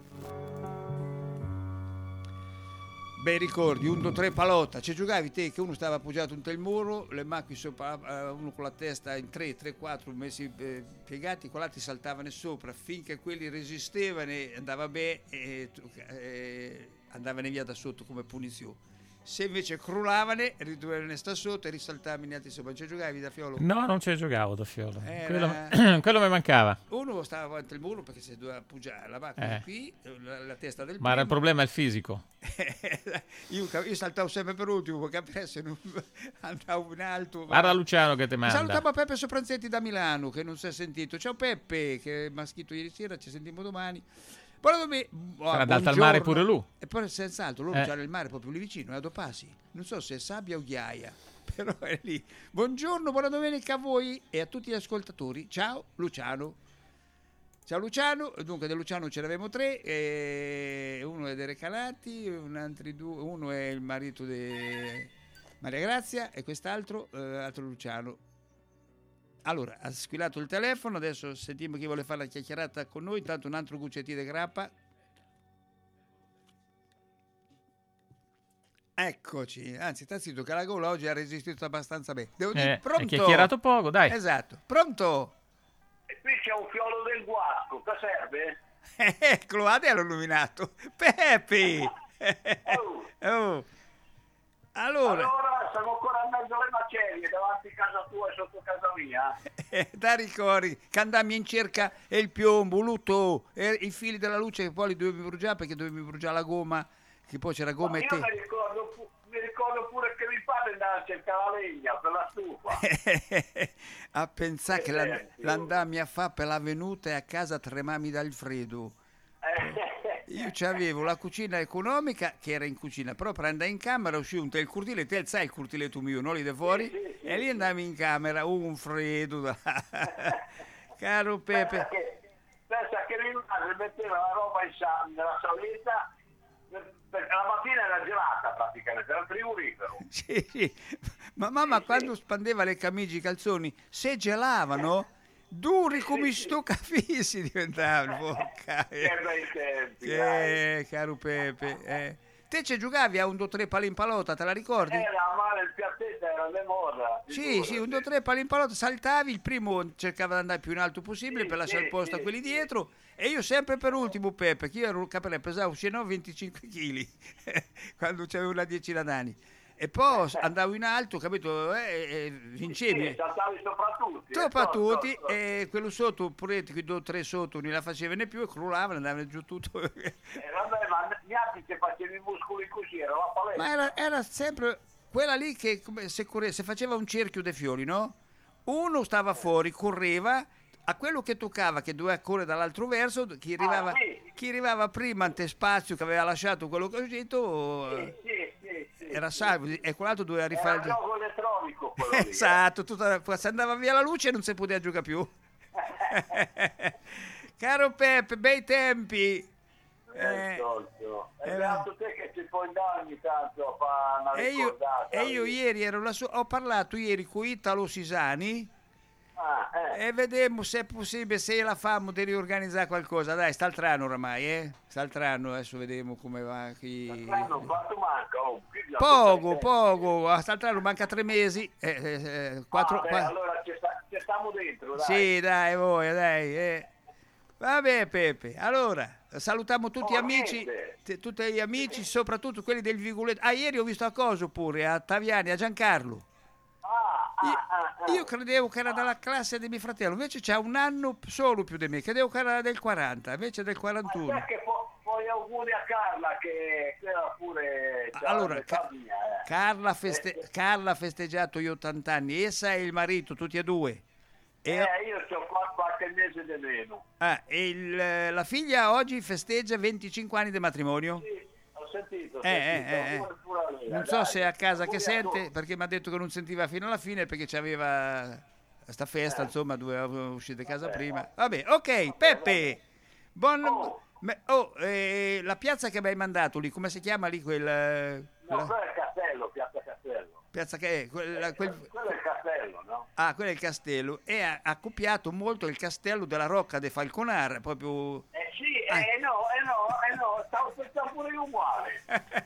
S1: Bei ricordi, un, due, tre palotta, ci giocavi te che uno stava appoggiato in il muro, le macchine sopra, uno con la testa in tre, tre, quattro messi eh, piegati, con l'altro saltavano sopra finché quelli resistevano e andava bene e eh, andavano via da sotto come punizione. Se invece crollavano, ridovevano stare sotto e risaltavano in altri sopra. Ci giocavi da Fiolo?
S2: No, non ci giocavo da Fiolo.
S1: Era...
S2: Quello, quello mi mancava.
S1: Uno stava avanti al muro perché si doveva appoggiare la macchina
S2: Eh.
S1: qui, la, la testa del
S2: Ma era il
S1: primo.
S2: problema è il fisico.
S1: io, io saltavo sempre per ultimo perché se non andavo in alto.
S2: Guarda Luciano che ti manda.
S1: Salutiamo Peppe Sopranzetti da Milano che non si è sentito. Ciao Peppe che mi ha scritto ieri sera, ci sentiamo domani. Poi me, oh,
S2: Sarà andata al mare pure lui.
S1: E poi senz'altro loro
S2: Eh.
S1: c'hanno il mare proprio lì vicino, è a due passi. Non so se è sabbia o ghiaia, però è lì. Buongiorno, buona domenica a voi e a tutti gli ascoltatori. Ciao Luciano. Ciao Luciano, dunque da Luciano ce n'avevamo tre, e uno è dei Recanati, un altri due, uno è il marito di Maria Grazia e quest'altro, eh, altro Luciano. Allora, ha squillato il telefono, adesso sentiamo chi vuole fare la chiacchierata con noi, intanto un altro cuccettino di grappa. Eccoci, anzi, sta zitto che la gola oggi ha resistito abbastanza bene. Devo dire,
S2: Eh,
S1: pronto?
S2: hai chiacchierato poco, dai.
S1: Esatto, pronto?
S12: E qui c'è un fiolo del guasco, che serve?
S1: Eccolo, adesso l'ho illuminato. Pepe!
S12: Oh.
S1: Oh. Allora,
S12: Allora, siamo ancora in mezzo alle macerie, davanti a casa tua e sotto casa mia.
S1: eh, da ricordi che andammo in cerca e il piombo, l'uto, e i fili della luce che poi li dovevi bruciare perché dovevi bruciare la gomma, che poi c'era gomma
S12: Ma
S1: e
S12: io
S1: te.
S12: mi ricordo, pu- mi ricordo pure che mi padre andava a cercare la legna per la stufa.
S1: A pensare che l'an-
S12: Eh, sì.
S1: l'andammi a fare per la venuta e a casa tremami dal freddo. Io c'avevo la cucina economica che era in cucina, però per andare in camera uscivo un tel cortile, te sai il cortiletto mio, no? Lì da fuori,
S12: Sì, sì, sì,
S1: e lì andavi in camera, uh, un freddo. Caro Pepe.
S12: Pensa che, pensa che mia madre metteva la roba in sa- nella saletta, per- perché la mattina era gelata praticamente, era il frigorifero.
S1: Sì, sì. Ma mamma quando spandeva le camicie, i calzoni, se gelavano, duri come stucafissi diventavano. Porca.
S12: Che bei tempi,
S1: Eh,
S12: dai.
S1: caro Pepe. eh. Te ci giocavi a un due tre palimpalota, te la ricordi?
S12: Era male il piattetto, era le moda.
S1: Sì, sì, un due tre palimpalota, saltavi, il primo cercava di andare più in alto possibile
S12: Sì,
S1: per lasciare
S12: sì,
S1: il posto
S12: sì,
S1: a quelli
S12: sì.
S1: dietro, e io sempre per ultimo Pepe, che io ero un capello, pesavo sceno venticinque chili quando c'avevo una decina d'anni. E poi andavo in alto, capito, e, e vincevi.
S12: Sì, saltavi sopra tutti.
S1: Sopra
S12: eh,
S1: tutti,
S12: so, so, so.
S1: e quello sotto, pure quei due o tre sotto, non la facevano più e crollavano, andavano giù tutto.
S12: Eh, vabbè, ma gli altri che facevi i muscoli così, era la palestra.
S1: Ma era, era sempre quella lì che come se, corre- se faceva un cerchio dei fiori, no? Uno stava fuori, correva, a quello che toccava, che doveva correre dall'altro verso, chi arrivava,
S12: Ah, sì.
S1: chi arrivava prima ante spazio, che aveva lasciato quello che ho detto,
S12: Sì, sì, sì, sì.
S1: era salvo, e quell'altro doveva
S12: Era
S1: rifare
S12: un
S1: il
S12: gioco elettronico quello lì. eh.
S1: Esatto, tutta, se andava via la luce non si poteva giocare più. Caro Peppe, bei tempi.
S12: Eh,
S1: Eh,
S12: Giorgio. E
S1: eh,
S12: beato te che ci puoi dare ogni tanto a fare una
S1: e io,
S12: ricordata.
S1: e io
S12: lì.
S1: ieri ero lassù, ho parlato ieri con Italo Sisani
S12: Ah, eh.
S1: e vedemmo se è possibile, se la fammo di riorganizzare qualcosa. Dai, sta altro anno oramai, eh? Sta altro anno, adesso vediamo come va qui.
S12: L'anno quanto manca? Oh, qui già
S1: Poco,
S12: tutte le
S1: poco, a sta altro anno manca tre mesi, eh, eh, eh, quattro,
S12: Ah, beh,
S1: qua-
S12: allora ci, sta, ci stiamo dentro, dai.
S1: Sì, dai, voi, dai. eh. Vabbè, Pepe. Allora, salutiamo tutti gli
S12: Oh,
S1: amici,
S12: niente.
S1: t- tutti gli amici, soprattutto quelli del Vigoletto. Ah, ieri ho visto a Coso pure, a Taviani, a Giancarlo.
S12: Ah, ah,
S1: Io,
S12: ah, ah.
S1: io credevo che era dalla classe di mio fratello, invece c'ha un anno solo più di me, credevo che era del quaranta, invece è del quarantuno.
S12: Sai che poi, poi auguri a Carla che quella pure c'ha
S1: Allora,
S12: l'età
S1: Ca-
S12: mia, eh.
S1: Carla, ha feste- Carla ha festeggiato gli ottanta anni, essa e il marito, tutti e due. E,
S12: Eh, io ho qualche mese di meno.
S1: ah, e il- la figlia oggi festeggia venticinque anni di matrimonio.
S12: Sì, ho sentito, ho
S1: Eh,
S12: sentito.
S1: eh, eh, eh.
S12: Pure- pure a lei,
S1: Non so
S12: dai.
S1: se è a casa che
S12: Auguri a
S1: sente,
S12: tutti.
S1: perché mi ha detto che non sentiva fino alla fine perché c'aveva sta festa,
S12: Eh.
S1: insomma, doveva uscire di casa
S12: Vabbè.
S1: prima. Vabbè, ok, Peppe. Buon
S12: Oh.
S1: me- oh, eh, la piazza che mi hai mandato lì, come si chiama lì quel
S12: No,
S1: quella-
S12: quello è il castello, Piazza Castello.
S1: piazza che è quella- quel-
S12: Quello è il castello, no?
S1: ah, quello è il castello, e ha accoppiato molto il castello della Rocca de Falconar, proprio
S12: Eh sì,
S1: Ah.
S12: eh no, eh no, eh no, stavo pensando pure io uguale.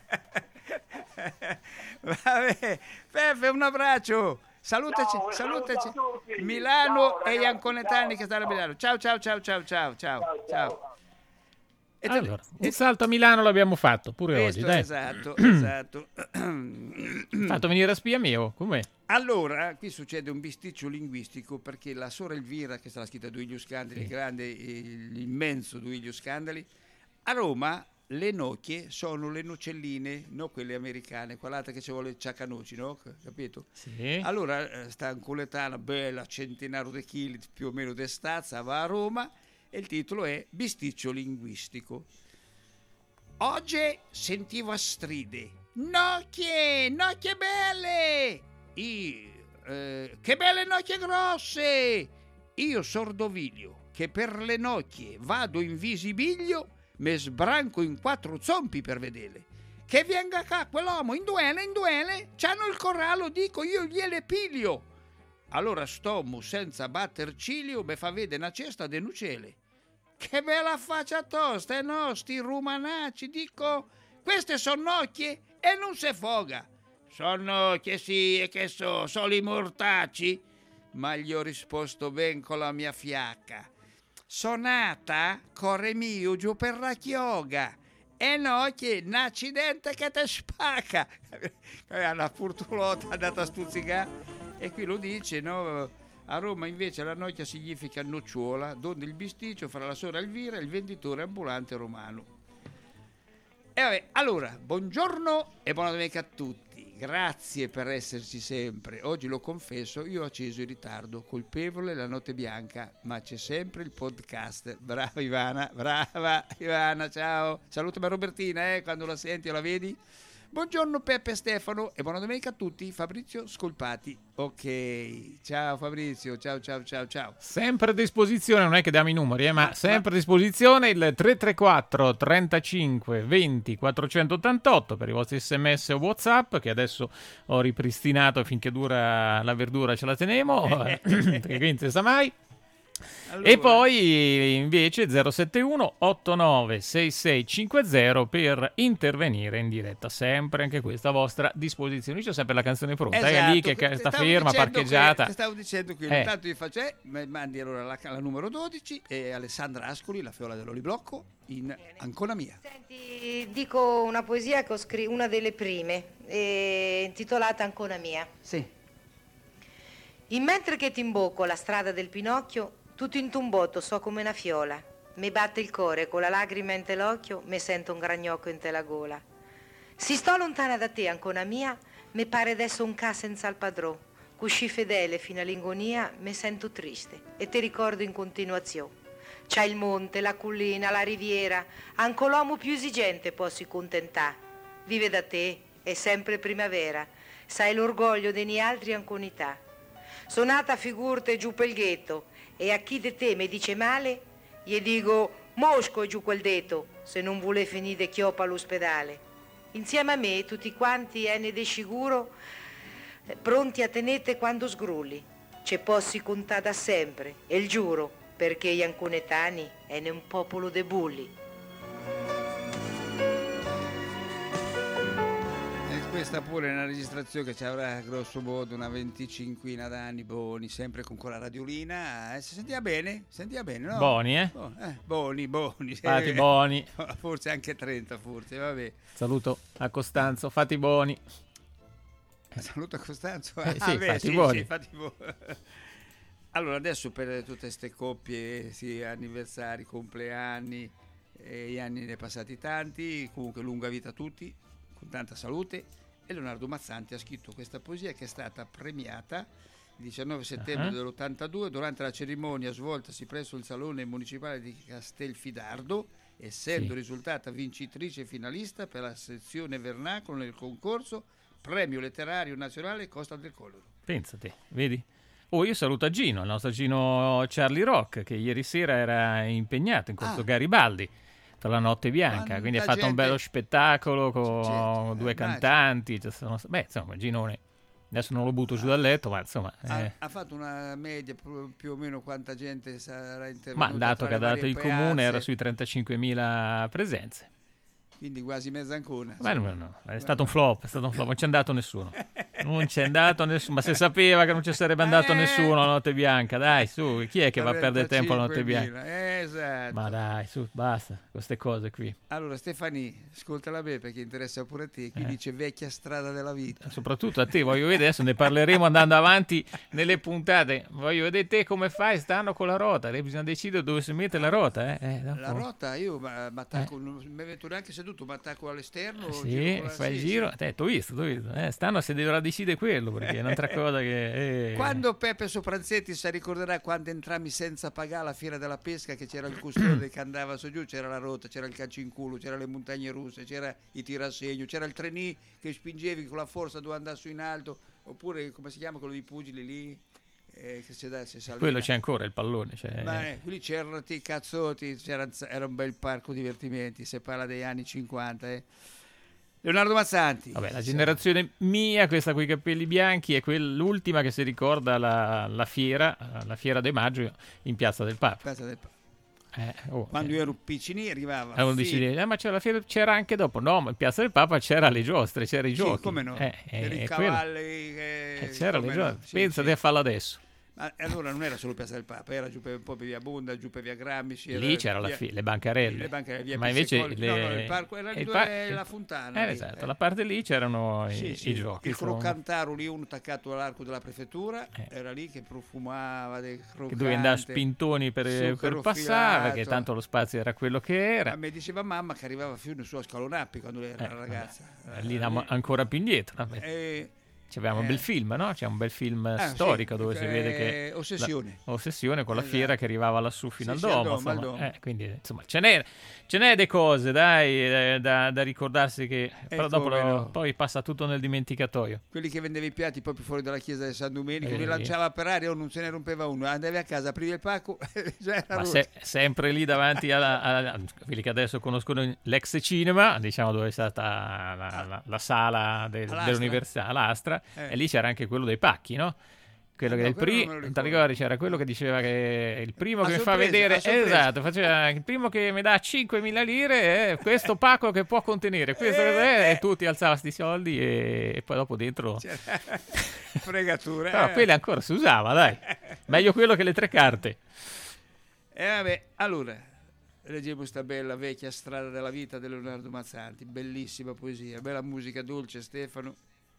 S1: Vabbè, Peppe, un abbraccio. Salutaci,
S12: Ciao,
S1: salutaci.
S12: saluto a tutti.
S1: Milano
S12: Ciao,
S1: e
S12: ragazzi,
S1: gli anconetani
S12: ciao,
S1: che stanno a
S12: ciao.
S1: Milano. Ciao, ciao, ciao, ciao, ciao, ciao,
S12: Ciao,
S1: ciao.
S12: ciao.
S1: E te-
S2: Allora, un salto a Milano l'abbiamo fatto pure
S1: questo,
S2: oggi, dai.
S1: esatto, esatto.
S2: Fatto venire a spia mio, com'è?
S1: Allora, qui succede un bisticcio linguistico perché la sora Elvira, che sarà scritta Duilio Scandali, il grande, il- l'immenso Duilio Scandali, a Roma le nocchie sono le nocelline, non quelle americane, quell'altra che ci vuole ciacanoci, no? Capito?
S2: Sì.
S1: Allora, eh, sta un coletana bella, centinaio di chili più o meno di stazza, va a Roma e il titolo è Bisticcio linguistico. Oggi sentivo a stride. Nocchie, nocchie belle! I, eh, che belle nocchie grosse! Io sordoviglio, che per le nocchie vado in visibilio, me sbranco in quattro zompi per vedere. Che venga qua quell'uomo in duele, in duele, c'hanno il corrallo, dico io gliele piglio. allora stomu senza batter ciglio mi fa vedere una cesta de nucele. Che bella faccia tosta, e no, sti rumanacci, dico, queste sono nocchie e non se foga. Sono nocchie sì, e che so, sono i mortacci. Ma gli ho risposto ben con la mia fiacca. Sonata, corre mio giù per la chioga. E no, che un accidente che te spacca. Una furtulota andata a stuzzicare. E qui lo dice, no? A Roma invece la nocchia significa nocciola, donde il bisticcio fra la sora Elvira e il venditore ambulante romano. E vabbè, allora, buongiorno e buona domenica a tutti. Grazie per esserci sempre. Oggi lo confesso, io ho acceso in ritardo, colpevole la notte bianca, ma c'è sempre il podcast. Brava Ivana, brava Ivana, ciao. Salutami a Robertina, eh, quando la senti o la vedi. Buongiorno Peppe e Stefano e buona domenica a tutti. Fabrizio Scolpati. Ok, ciao Fabrizio, ciao ciao ciao ciao.
S2: Sempre a disposizione, non è che diamo i numeri, eh, ma sempre a disposizione il tre tre quattro trentacinque venti quattrocentottantotto per i vostri sms o WhatsApp, che adesso ho ripristinato finché dura la verdura, ce la teniamo, perché qui non si sa mai. Allora. E poi invece zero sette uno otto nove sei sei cinque zero per intervenire in diretta, sempre anche questa a vostra disposizione. C'è sempre la canzone pronta, esatto, è lì che, che sta ferma, parcheggiata.
S1: Che, stavo dicendo qui,
S2: eh.
S1: intanto vi faccio, eh, mandi allora la, la numero dodici e Alessandra Ascoli, la fiola dell'Oliblocco, in Ancona Mia.
S13: Senti, dico una poesia che ho scritto, una delle prime, eh, intitolata Ancona Mia.
S1: Sì.
S13: In mentre che ti imbocco la strada del Pinocchio, tutto in tumbotto so come una fiola, mi batte il cuore con la lacrima in te l'occhio, mi sento un gragnocco in te la gola. Si sto lontana da te, Ancona Mia, mi pare adesso un ca senza il padrò, cusci fedele fino all'ingonia, mi sento triste e ti ricordo in continuazione. C'ha il monte, la collina, la riviera, anche l'uomo più esigente può si contentà. Vive da te, è sempre primavera, sai l'orgoglio degli altri anconità. Sonata figurte giù pel ghetto, e a chi de te mi dice male, gli dico mosco giù quel detto, se non vuole finire chioppa all'ospedale. Insieme a me tutti quanti ene de sicuro, pronti a tenete quando sgrulli. C'è possi contà da sempre, e il giuro, perché gli anconetani ene un popolo de bulli.
S1: Questa pure è una registrazione che ci avrà grosso modo una venticinquina d'anni, Boni, sempre con quella radiolina, eh, si sentiva bene, sentiva bene, no?
S2: Boni, eh?
S1: Oh, eh Boni, Boni.
S2: Fatti Boni.
S1: Forse anche trenta, forse, vabbè.
S2: Saluto a Costanzo, fatti Boni.
S1: Saluto a Costanzo.
S2: Eh,
S1: ah,
S2: sì,
S1: beh,
S2: fatti
S1: sì,
S2: Boni.
S1: Sì, fatti Boni. Allora, adesso per tutte queste coppie, sì, anniversari, compleanni, eh, gli anni ne è passati tanti, comunque lunga vita a tutti, con tanta salute. E Leonardo Mazzanti ha scritto questa poesia che è stata premiata il diciannove settembre uh-huh. dell'ottantadue durante la cerimonia svoltasi presso il Salone Municipale di Castelfidardo, essendo sì. risultata vincitrice finalista per la sezione vernacolo nel concorso Premio Letterario Nazionale Costa del Colloro.
S2: Pensate, vedi? Oh, io saluto a Gino, il nostro Gino Charlie Rock, che ieri sera era impegnato in questo ah. Garibaldi per la Notte Bianca, Quanta quindi ha fatto gente... un bello spettacolo con gente, due eh, cantanti, cioè, sono... beh insomma Ginone adesso non lo butto giù dal letto, ma insomma
S1: ha,
S2: eh...
S1: ha fatto una media più o meno quanta gente sarà intervenuta,
S2: ma il dato che ha dato il
S1: piazze.
S2: comune era sui trentacinquemila presenze,
S1: quindi quasi mezza Ancona.
S2: Ma no, no, è stato un flop, è stato un flop, non c'è andato nessuno. Non c'è andato nessuno, ma se sapeva che non ci sarebbe andato eh, nessuno alla Notte Bianca, dai, su, chi è che va a perdere tempo alla Notte Bianca?
S1: Esatto.
S2: Ma dai, su, basta, queste cose qui.
S1: Allora, Stefani, ascoltala bene perché interessa pure a te, chi
S2: eh.
S1: dice vecchia strada della vita.
S2: Soprattutto a te, voglio vedere, adesso ne parleremo andando avanti nelle puntate, voglio vedere te come fai, stanno con la rota, lei bisogna decidere dove si mette la rota. Eh? Eh,
S1: la rota, io mi attacco, eh. non mi metto neanche seduto, mi attacco all'esterno.
S2: Sì,
S1: la...
S2: fai
S1: sì,
S2: il giro,
S1: sì.
S2: Te, t'ho visto, t'ho visto. Eh, stanno si dovrà decidere quello, perché è un'altra cosa che... Eh.
S1: Quando Peppe Sopranzetti si ricorderà quando entrammi senza pagare alla fiera della pesca, che c'era il custode che andava su giù, c'era la rota, c'era il calcio in culo, c'era le montagne russe, c'era i tirassegno, c'era il trenì che spingevi con la forza dove andare su in alto, oppure come si chiama quello dei pugili lì? Eh, che c'è da,
S2: quello c'è ancora il pallone, cioè...
S1: ma eh, lì c'erano i cazzotti, c'era, era un bel parco divertimenti, se parla degli anni cinquanta, eh. Leonardo Mazzanti.
S2: Vabbè, la generazione mia, questa con i capelli bianchi, è quell'ultima che si ricorda la, la fiera, la fiera de Maggio in Piazza del Papa.
S1: Piazza del Papa.
S2: Eh, oh,
S1: Quando
S2: eh.
S1: io ero piccini arrivava.
S2: Eh, uno dice, eh, ma c'era la fiera, c'era anche dopo. No, ma in Piazza del Papa c'era le giostre, c'era i
S1: Sì,
S2: giochi.
S1: come no?
S2: Eh,
S1: Per
S2: eh,
S1: i
S2: è
S1: cavalli.
S2: quello.
S1: che-
S2: Eh, c'era le
S1: come
S2: giostre.
S1: no? Sì,
S2: Pensate
S1: sì.
S2: a farlo adesso.
S1: Ma allora non era solo Piazza del Papa, era giù per, un po' per via Bonda, giù per via Gramsci. era
S2: Lì c'era la
S1: via-
S2: fi- le bancarelle.
S1: Le bancarelle, via
S2: ma invece
S1: Pizzicoli.
S2: le...
S1: No, no, il parco era lì
S2: il
S1: dove
S2: pa-
S1: è
S2: il-
S1: la Fontana.
S2: Eh,
S1: lì,
S2: esatto,
S1: eh.
S2: la parte lì c'erano
S1: Sì,
S2: i,
S1: sì.
S2: i giochi.
S1: Il
S2: insomma.
S1: croccantaro lì, uno attaccato all'arco della prefettura, era lì che profumava del croccante.
S2: Che dovevi andare a spintoni per, per
S1: zucchero
S2: passare,
S1: filato.
S2: perché tanto lo spazio era quello che era.
S1: A me diceva mamma che arrivava fino su a Scalonappi quando lei era
S2: Eh,
S1: una ragazza.
S2: Eh, lì andiamo ancora più indietro. vabbè.
S1: Eh,
S2: Ci abbiamo un
S1: eh.
S2: bel film, no? C'è un bel film
S1: Ah,
S2: storico
S1: sì,
S2: dove si
S1: eh,
S2: vede che...
S1: Ossessione.
S2: la- Ossessione con la
S1: Esatto.
S2: fiera che arrivava lassù fino
S1: Sì,
S2: al
S1: sì, al
S2: domo.
S1: domo, al
S2: insomma.
S1: domo.
S2: Eh, quindi, insomma, ce n'è, ce n'è de cose, dai, eh, da, da ricordarsi che... però dopo
S1: come
S2: lo-
S1: no.
S2: poi passa tutto nel dimenticatoio.
S1: Quelli che vendeva i piatti proprio fuori dalla chiesa di San Domenico,
S2: Eh,
S1: li
S2: lì.
S1: lanciava per aria o non se ne rompeva uno. Andavi a casa, aprivi il pacco, già era
S2: Ma
S1: rotto.
S2: se- sempre lì davanti alla, alla- quelli che adesso conoscono l'ex cinema, diciamo dove è stata la, la- la sala del-
S1: All'Astra.
S2: dell'università, l'Astra,
S1: Eh.
S2: e lì c'era anche quello dei pacchi, no? Quello
S1: Ah,
S2: che
S1: no,
S2: il
S1: quello
S2: pri-
S1: non me lo
S2: non ti
S1: ricordo.
S2: ricordi? C'era quello che diceva che il primo
S1: A
S2: che mi fa
S1: sorpresa,
S2: vedere,
S1: a sorpresa.
S2: esatto, faceva il primo che mi dà cinquemila lire è questo pacco che può contenere questo
S1: Eh,
S2: che è,
S1: eh.
S2: e tutti alzavano sti soldi e, e poi dopo dentro
S1: C'era- fregatura.
S2: però
S1: eh.
S2: quella ancora si usava, dai, meglio quello che le tre carte.
S1: E vabbè, allora, leggevo sta bella vecchia strada della vita di Leonardo Mazzanti, bellissima poesia, bella musica dolce, Stefano.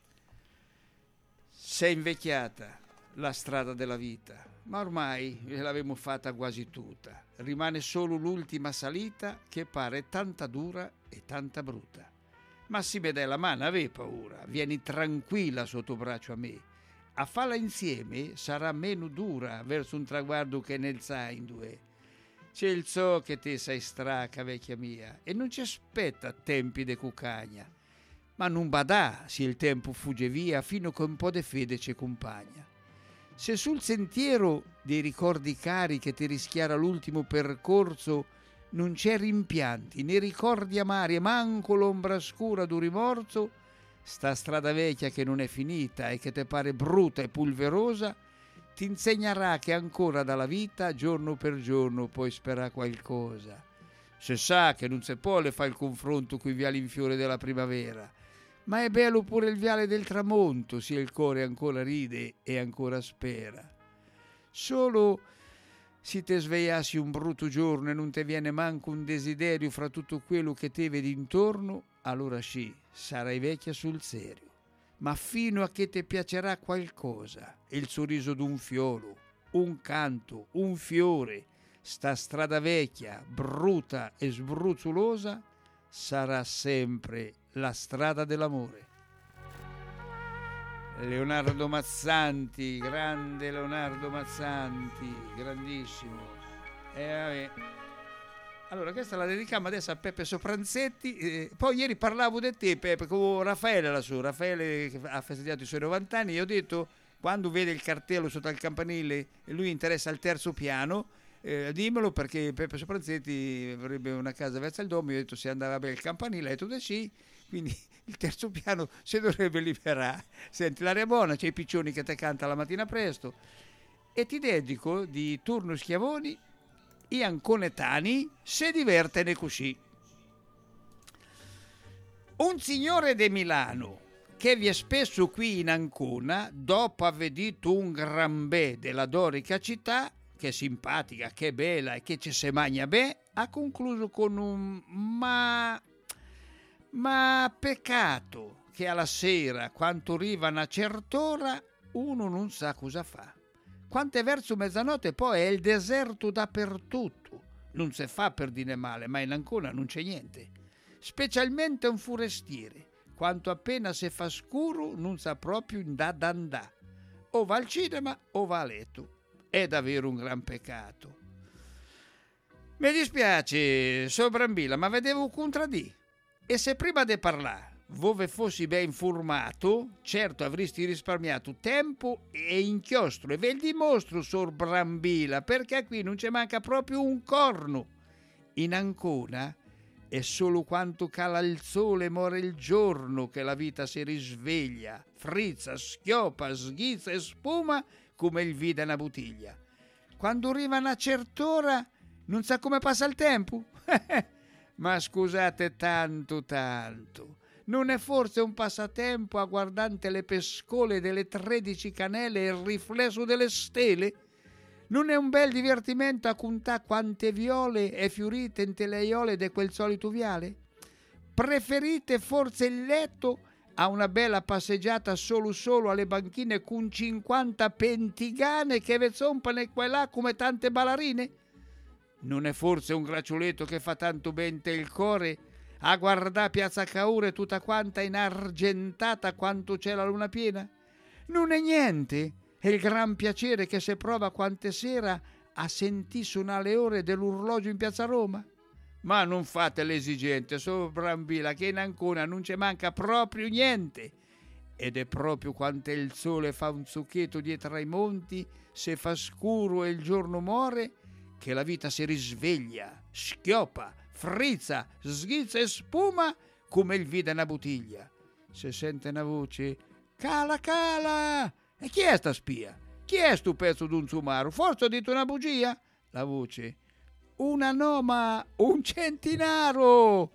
S1: Sei invecchiata, la strada della vita, ma ormai l'avevamo fatta quasi tutta. Rimane solo l'ultima salita che pare tanta dura e tanta brutta. Ma si vede la mano, ave paura, vieni tranquilla sotto braccio a me. A farla insieme sarà meno dura verso un traguardo che nel sa in due. C'è il so che te sei straca, vecchia mia, e non ci aspetta tempi de cucagna. Ma non badà se il tempo fugge via fino che un po' de fede ci accompagna. Se sul sentiero dei ricordi cari che ti rischiara l'ultimo percorso non c'è rimpianti né ricordi amari e manco l'ombra scura d'un rimorso, sta strada vecchia che non è finita e che te pare bruta e pulverosa ti insegnerà che ancora dalla vita giorno per giorno puoi sperare qualcosa. Se sa che non si può le fa il confronto coi viali in fiore della primavera, ma è bello pure il viale del tramonto, se il cuore ancora ride e ancora spera. Solo se te svegliassi un brutto giorno e non te viene manco un desiderio fra tutto quello che te vedi intorno, allora sì, sarai vecchia sul serio. Ma fino a che ti piacerà qualcosa, il sorriso d'un fioro, un canto, un fiore, sta strada vecchia, brutta e sbruzzolosa, sarà sempre la strada dell'amore. Leonardo Mazzanti, grande Leonardo Mazzanti, grandissimo. E vabbè. Allora, questa la dedichiamo adesso a Peppe Sopranzetti. Eh, poi ieri parlavo di te, Peppe, con Raffaele lassù. Raffaele che ha festeggiato i suoi novanta anni. Io ho detto, quando vede il cartello sotto al campanile e lui interessa al terzo piano, eh, dimmelo, perché Peppe Sopranzetti avrebbe una casa verso il domo. Io ho detto se andava bene il campanile, ha detto di sì. Quindi il terzo piano si dovrebbe liberare. Senti, l'aria è buona, c'è i piccioni che te canta la mattina presto. E ti dedico di Turno Schiavoni, i anconetani se divertene così. Un signore di Milano che vi è spesso qui in Ancona, dopo aver detto un gran bè della dorica città, che è simpatica, che è bella e che ci se magna beh, ha concluso con un ma... ma peccato che alla sera, quando arriva una cert'ora, uno non sa cosa fa. Quanto è verso mezzanotte poi è il deserto dappertutto. Non si fa per dire male, ma in Ancona non c'è niente. Specialmente un forestiere, quanto appena si fa scuro non sa proprio da d'andà. O va al cinema o va a letto. È davvero un gran peccato. Mi dispiace, Sobrambilla, ma vedevo contraddì. E se prima di parlare voi fossi ben informato, certo avresti risparmiato tempo e inchiostro. E ve il dimostro, Sor Brambilla, perché qui non ci manca proprio un corno. In Ancona è solo quanto cala il sole muore il giorno che la vita si risveglia, frizza, schioppa, sghizza e spuma come il vide una bottiglia. Quando arriva una cert'ora non sa come passa il tempo? Ma scusate tanto tanto, non è forse un passatempo a guardante le pescole delle tredici canele e il riflesso delle stelle? Non è un bel divertimento a contà quante viole è fiorite in le aiole di quel solito viale? Preferite forse il letto a una bella passeggiata solo solo alle banchine con cinquanta pentigane che ve zompano qua e là come tante ballerine? Non è forse un gracioletto che fa tanto bene il cuore a guardare Piazza Caure tutta quanta inargentata quanto c'è la luna piena? Non è niente, è il gran piacere che si prova quante sera a sentì suonare le ore dell'orologio in Piazza Roma. Ma non fate l'esigente, so brambilla che in Ancona non ci manca proprio niente. Ed è proprio quando il sole fa un zucchetto dietro ai monti, se fa scuro e il giorno muore, che la vita si risveglia, schioppa, frizza, sghizza e spuma come il vide una bottiglia. Se sente una voce, cala, cala! E chi è sta spia? Chi è sto pezzo d'un sumaro? Forse ho detto una bugia? La voce, una noma, un centinaro!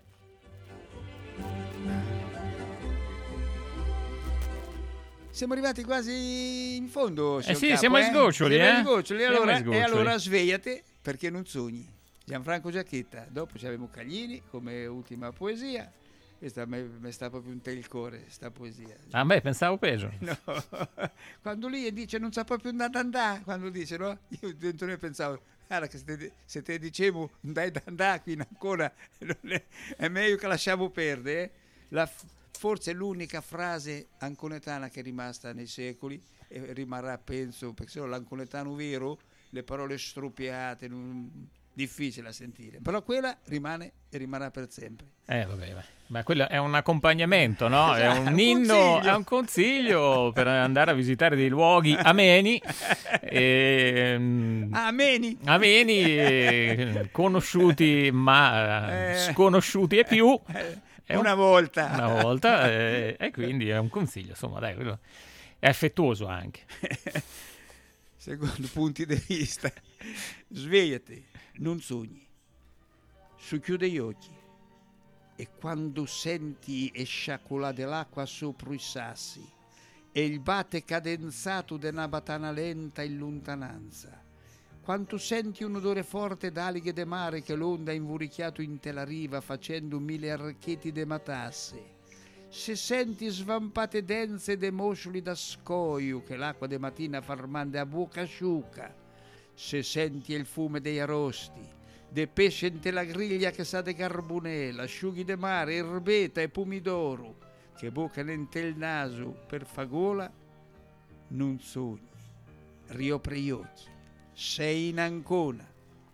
S1: Siamo arrivati quasi in fondo.
S2: Eh sì,
S1: Capo,
S2: siamo ai
S1: eh?
S2: sgoccioli,
S1: siamo
S2: eh?
S1: ai sgoccioli.
S2: Siamo
S1: Allora,
S2: ai sgoccioli.
S1: E allora svegliate perché non sogni. Gianfranco Giacchetta. Dopo abbiamo Caglini come ultima poesia. Questa mi sta proprio un te il cuore, sta poesia.
S2: A me pensavo peggio.
S1: No. Quando lui dice non sa proprio andare andare, quando dice, no? Io dentro me pensavo, guarda che se te, se te dicevo dai da andare qui in Ancona, non è, è meglio che lasciamo perdere. Eh? La, forse l'unica frase anconetana che è rimasta nei secoli e rimarrà, penso, perché se no l'anconetano vero, le parole stropiate, non, difficile da sentire, però quella rimane e rimarrà per sempre.
S2: Eh vabbè, ma, ma quello è un accompagnamento, no? È un
S1: un
S2: inno,
S1: consiglio.
S2: è un consiglio per andare a visitare dei luoghi ameni, e, mm,
S1: ameni,
S2: ameni e conosciuti ma
S1: Eh.
S2: sconosciuti e più. È
S1: una
S2: un-
S1: volta.
S2: Una volta, e, e quindi è un consiglio, insomma, dai, quello è affettuoso anche.
S1: Secondo punti di vista, svegliati, non sogni, socchiude gli occhi e quando senti sciacolare l'acqua sopra i sassi e il batte cadenzato di una batana lenta in lontananza, quando senti un odore forte d'alghe de mare che l'onda ha invurichiato in te la riva facendo mille archetti de matasse, se senti svampate dense de moscioli da scoio che l'acqua de mattina farmande a bocca asciuca, se senti il fumo dei arrosti, de pesce in te la griglia che sa de carbonella, asciughi de mare, erbeta e pomidoro che boccano in te il naso per fagola, non sogni, riopre gli occhi, sei in Ancona.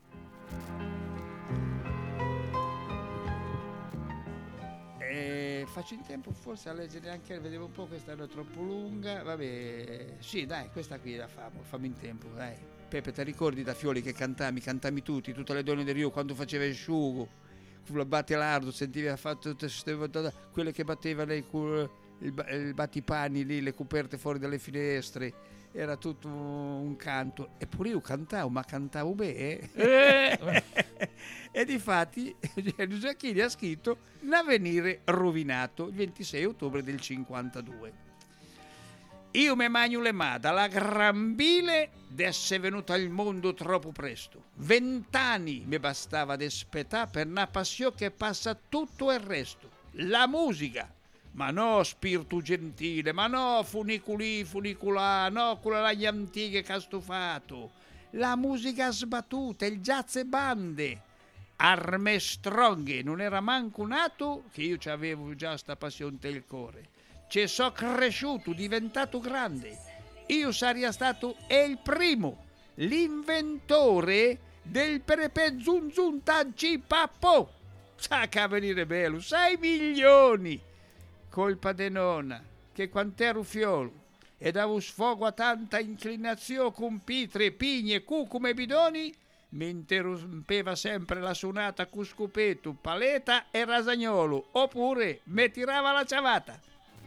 S1: Eh, faccio in tempo forse a leggere anche, vedevo un po', questa era troppo lunga, vabbè, sì dai, questa qui la famo, fammi in tempo, dai. Peppe, ti ricordi da Fioli che cantavi, cantavi tutti, tutte le donne del Rio quando faceva il sciugo, con la battelardo, sentivi ha fatto tutte queste- quelle che battevano il, cu- il, ba- il battipani lì, le coperte fuori dalle finestre, era tutto un canto, eppure io cantavo, ma cantavo bene.
S2: Eh.
S1: E difatti Giacchini ha scritto L'avvenire rovinato il ventisei ottobre del cinquantadue. Io mi magno le mani dalla gran bile d'essere venuto al mondo troppo presto. Vent'anni mi bastava ad aspettare per una passione che passa tutto il resto. La musica. Ma no spirito gentile, ma no funiculi, funicolà, no quella là gli antiche che ha stufato. La musica sbattuta, il jazz e bande. Arme stronghe, non era manco nato che io c'avevo già sta passione del cuore. Ci so cresciuto, diventato grande. Io sarei stato il primo, l'inventore del perepe zun zun taggi pappo. Sa che a venire bello, sei milioni. Colpa de nonna, che quant'ero fiolo e davo sfogo a tanta inclinazione con pitre, pigne, cucume e bidoni, mi interrompeva sempre la suonata Cuscupetu, Paleta e Rasagnolo, oppure mi tirava la ciavata.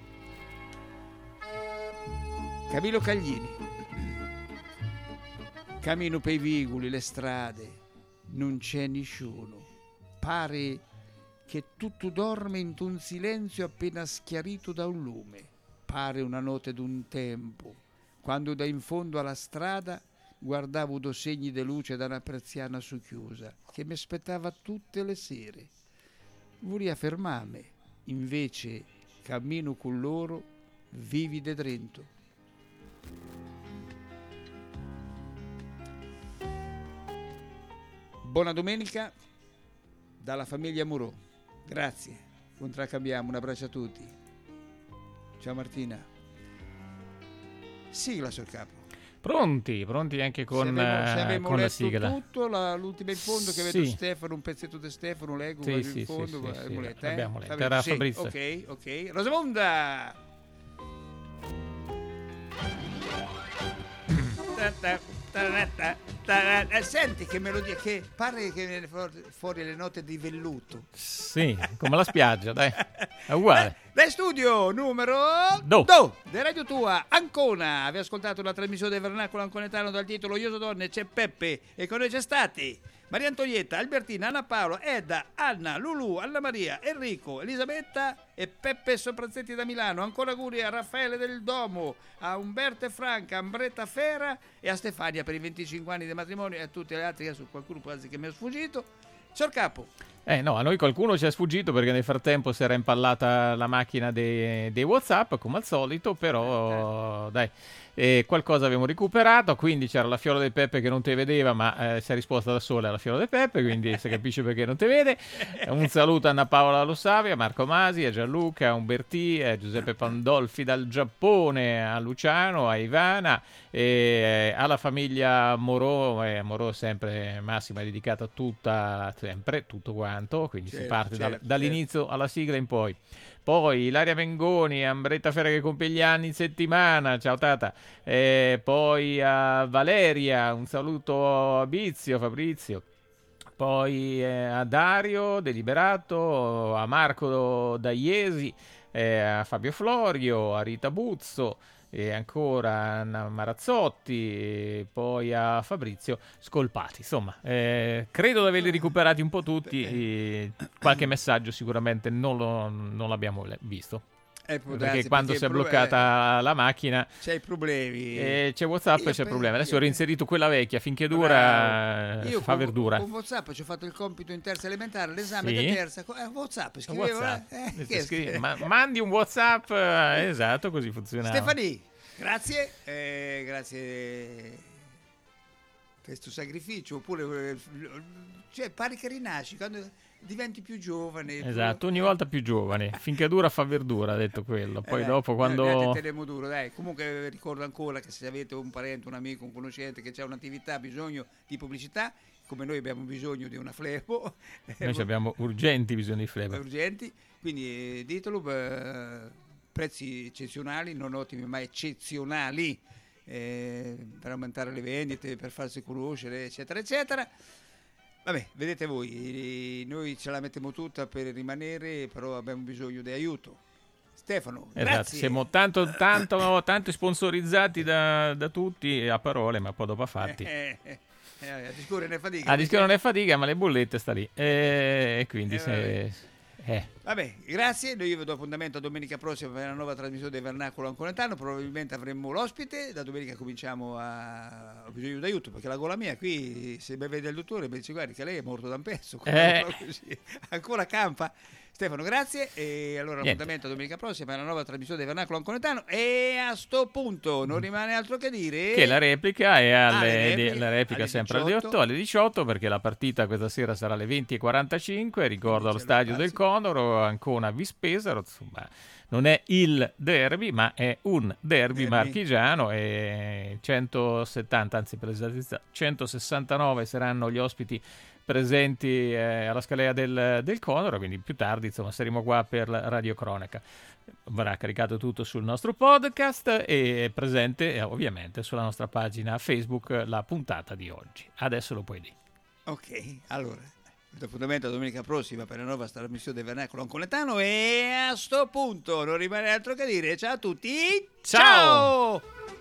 S1: Camillo Caglini. Cammino per i vicoli, le strade, non c'è nessuno. Pare che tutto dorme in un silenzio appena schiarito da un lume. Pare una notte d'un tempo, quando da in fondo alla strada guardavo due segni di luce da una persiana socchiusa che mi aspettava tutte le sere. Volia fermarmi, invece cammino con loro, vivi de drento. Buona domenica dalla famiglia Murò. Grazie, contraccambiamo, un abbraccio a tutti. Ciao Martina. Sigla sul capo.
S2: Pronti, pronti anche con,
S1: se avevo, se avevo
S2: con la
S1: letto
S2: sigla.
S1: tutto, la, l'ultima in fondo che
S2: Sì.
S1: vedo Stefano, un pezzetto di Stefano, leggo,
S2: Sì,
S1: vado
S2: sì,
S1: in
S2: sì,
S1: fondo,
S2: sì,
S1: abbiamo
S2: sì,
S1: letto, eh?
S2: abbiamo letto.
S1: Fabrizio,
S2: Era
S1: sì,
S2: Fabrizio.
S1: ok, ok. Rosamonda! Ta- ta- ta- ta- ta- eh, senti che melodia, che pare che viene fuori, fuori le note di velluto.
S2: Sì, come la spiaggia, dai. È uguale.
S1: Dai studio numero
S2: Do.
S1: due di Radio Tua, Ancona. Avete ascoltato la trasmissione del Vernacolo Anconetano dal titolo Io so donne, c'è Peppe e con noi c'è stati Maria Antonietta, Albertina, Anna Paola, Edda, Anna, Lulu, Anna Maria, Enrico, Elisabetta e Peppe Soprazetti da Milano. Ancora auguri a Raffaele del Domo, a Umberto e Franca, a Ambretta Fera e a Stefania per i venticinque anni di matrimonio e a tutti gli altri, che su qualcuno quasi che mi è sfuggito. Signor Capo.
S2: Eh no, a noi qualcuno ci è sfuggito perché nel frattempo si era impallata la macchina dei, dei WhatsApp come al solito, però dai, eh, qualcosa abbiamo recuperato, quindi c'era la Fiola del Peppe che non te vedeva, ma eh, si è risposta da sola alla Fiola del Peppe, quindi si capisce perché non te vede. Un saluto a Anna Paola Lo Savia, a Marco Masi, a Gianluca, a Umbertì, a Giuseppe Pandolfi dal Giappone, a Luciano, a Ivana, e alla famiglia Morò, eh, Morò sempre massima, dedicata a tutta, sempre, tutto quanto, quindi
S1: Certo,
S2: si parte
S1: certo,
S2: dal- dall'inizio alla sigla in poi. Poi Ilaria Mengoni, Ambretta Ferra che compie gli anni in settimana, ciao Tata. E poi a Valeria, un saluto a Bizio, Fabrizio. Poi eh, a Dario Deliberato, a Marco da Iesi, eh, a Fabio Florio, a Rita Buzzo, e ancora a Anna Marazzotti, e poi a Fabrizio Scolpati. Insomma, eh, credo di averli recuperati un po' tutti. E qualche messaggio sicuramente non, lo, non l'abbiamo le- visto.
S1: Eh, può
S2: Perché
S1: darsi,
S2: quando
S1: perché
S2: si è
S1: il pro-
S2: bloccata la macchina
S1: C'è i problemi.
S2: eh, c'è WhatsApp
S1: Io
S2: e c'è il
S1: pe-
S2: problema. Adesso
S1: io-
S2: ho reinserito quella vecchia, finché dura
S1: Bravo.
S2: eh,
S1: Io
S2: fa
S1: con,
S2: verdura.
S1: con WhatsApp ci ho fatto il compito in terza elementare, l'esame
S2: Sì.
S1: di terza. co- eh, WhatsApp, scrivevo.
S2: WhatsApp.
S1: eh,
S2: Eh,
S1: che-
S2: scrivi- ma- mandi un WhatsApp, eh, esatto, così funziona.
S1: Stefani, grazie, eh, grazie per questo sacrificio, oppure eh, cioè pare che rinasci quando diventi più giovane.
S2: Esatto, ogni volta più giovane, finché dura fa verdura, ha detto quello. Poi
S1: Eh,
S2: dopo
S1: dai,
S2: quando
S1: noi teniamo duro, dai. Comunque ricordo ancora che se avete un parente, un amico, un conoscente che ha un'attività, ha bisogno di pubblicità, come noi abbiamo bisogno di una flebo,
S2: noi ci abbiamo urgenti bisogni di flebo.
S1: urgenti, quindi eh, ditelo, eh, prezzi eccezionali, non ottimi ma eccezionali, eh, per aumentare le vendite, per farsi conoscere, eccetera, eccetera. Vabbè, vedete voi, noi ce la mettiamo tutta per rimanere, però abbiamo bisogno di aiuto. Stefano,
S2: Esatto,
S1: grazie.
S2: siamo tanto, tanto, tanto sponsorizzati da, da tutti a parole, ma poi dopo a fatti.
S1: Eh, eh, eh, a discorrere ne fatica.
S2: A discorrere non è fatica, ma le bollette sta lì. E e quindi
S1: Eh,
S2: se... eh.
S1: Vabbè, grazie, noi vi do appuntamento a domenica prossima per una nuova trasmissione del Vernacolo Anconetano, probabilmente avremo l'ospite, da domenica cominciamo a... ho bisogno di aiuto perché la gola mia qui, se mi vede il dottore mi dice guardi che lei è morto da un pezzo,
S2: Eh.
S1: così, ancora campa. Stefano, grazie, e allora
S2: Niente.
S1: appuntamento a domenica prossima per una nuova trasmissione del Vernacolo Anconetano, e a sto punto non rimane altro che dire
S2: Che la replica è alle,
S1: Ah, le repliche,
S2: la replica
S1: alle
S2: sempre alle
S1: diciotto.
S2: otto, alle diciotto, perché la partita questa sera sarà alle venti e quarantacinque, ricordo allo stadio del Condoro, Ancona Vispesaro, insomma, non è il derby, ma è un derby,
S1: Derby.
S2: marchigiano, e centosettanta, anzi per l'esattezza centosessantanove saranno gli ospiti presenti eh, alla scalea del, del Condoro, quindi più tardi insomma saremo qua per la radiocronaca. Verrà caricato tutto sul nostro podcast e è presente eh, ovviamente sulla nostra pagina Facebook la puntata di oggi. Adesso lo puoi dire.
S1: Ok, allora, l'appuntamento domenica prossima per la nuova trasmissione del Vernacolo Ancoletano e a sto punto non rimane altro che dire ciao a tutti.
S2: Ciao!
S1: Ciao!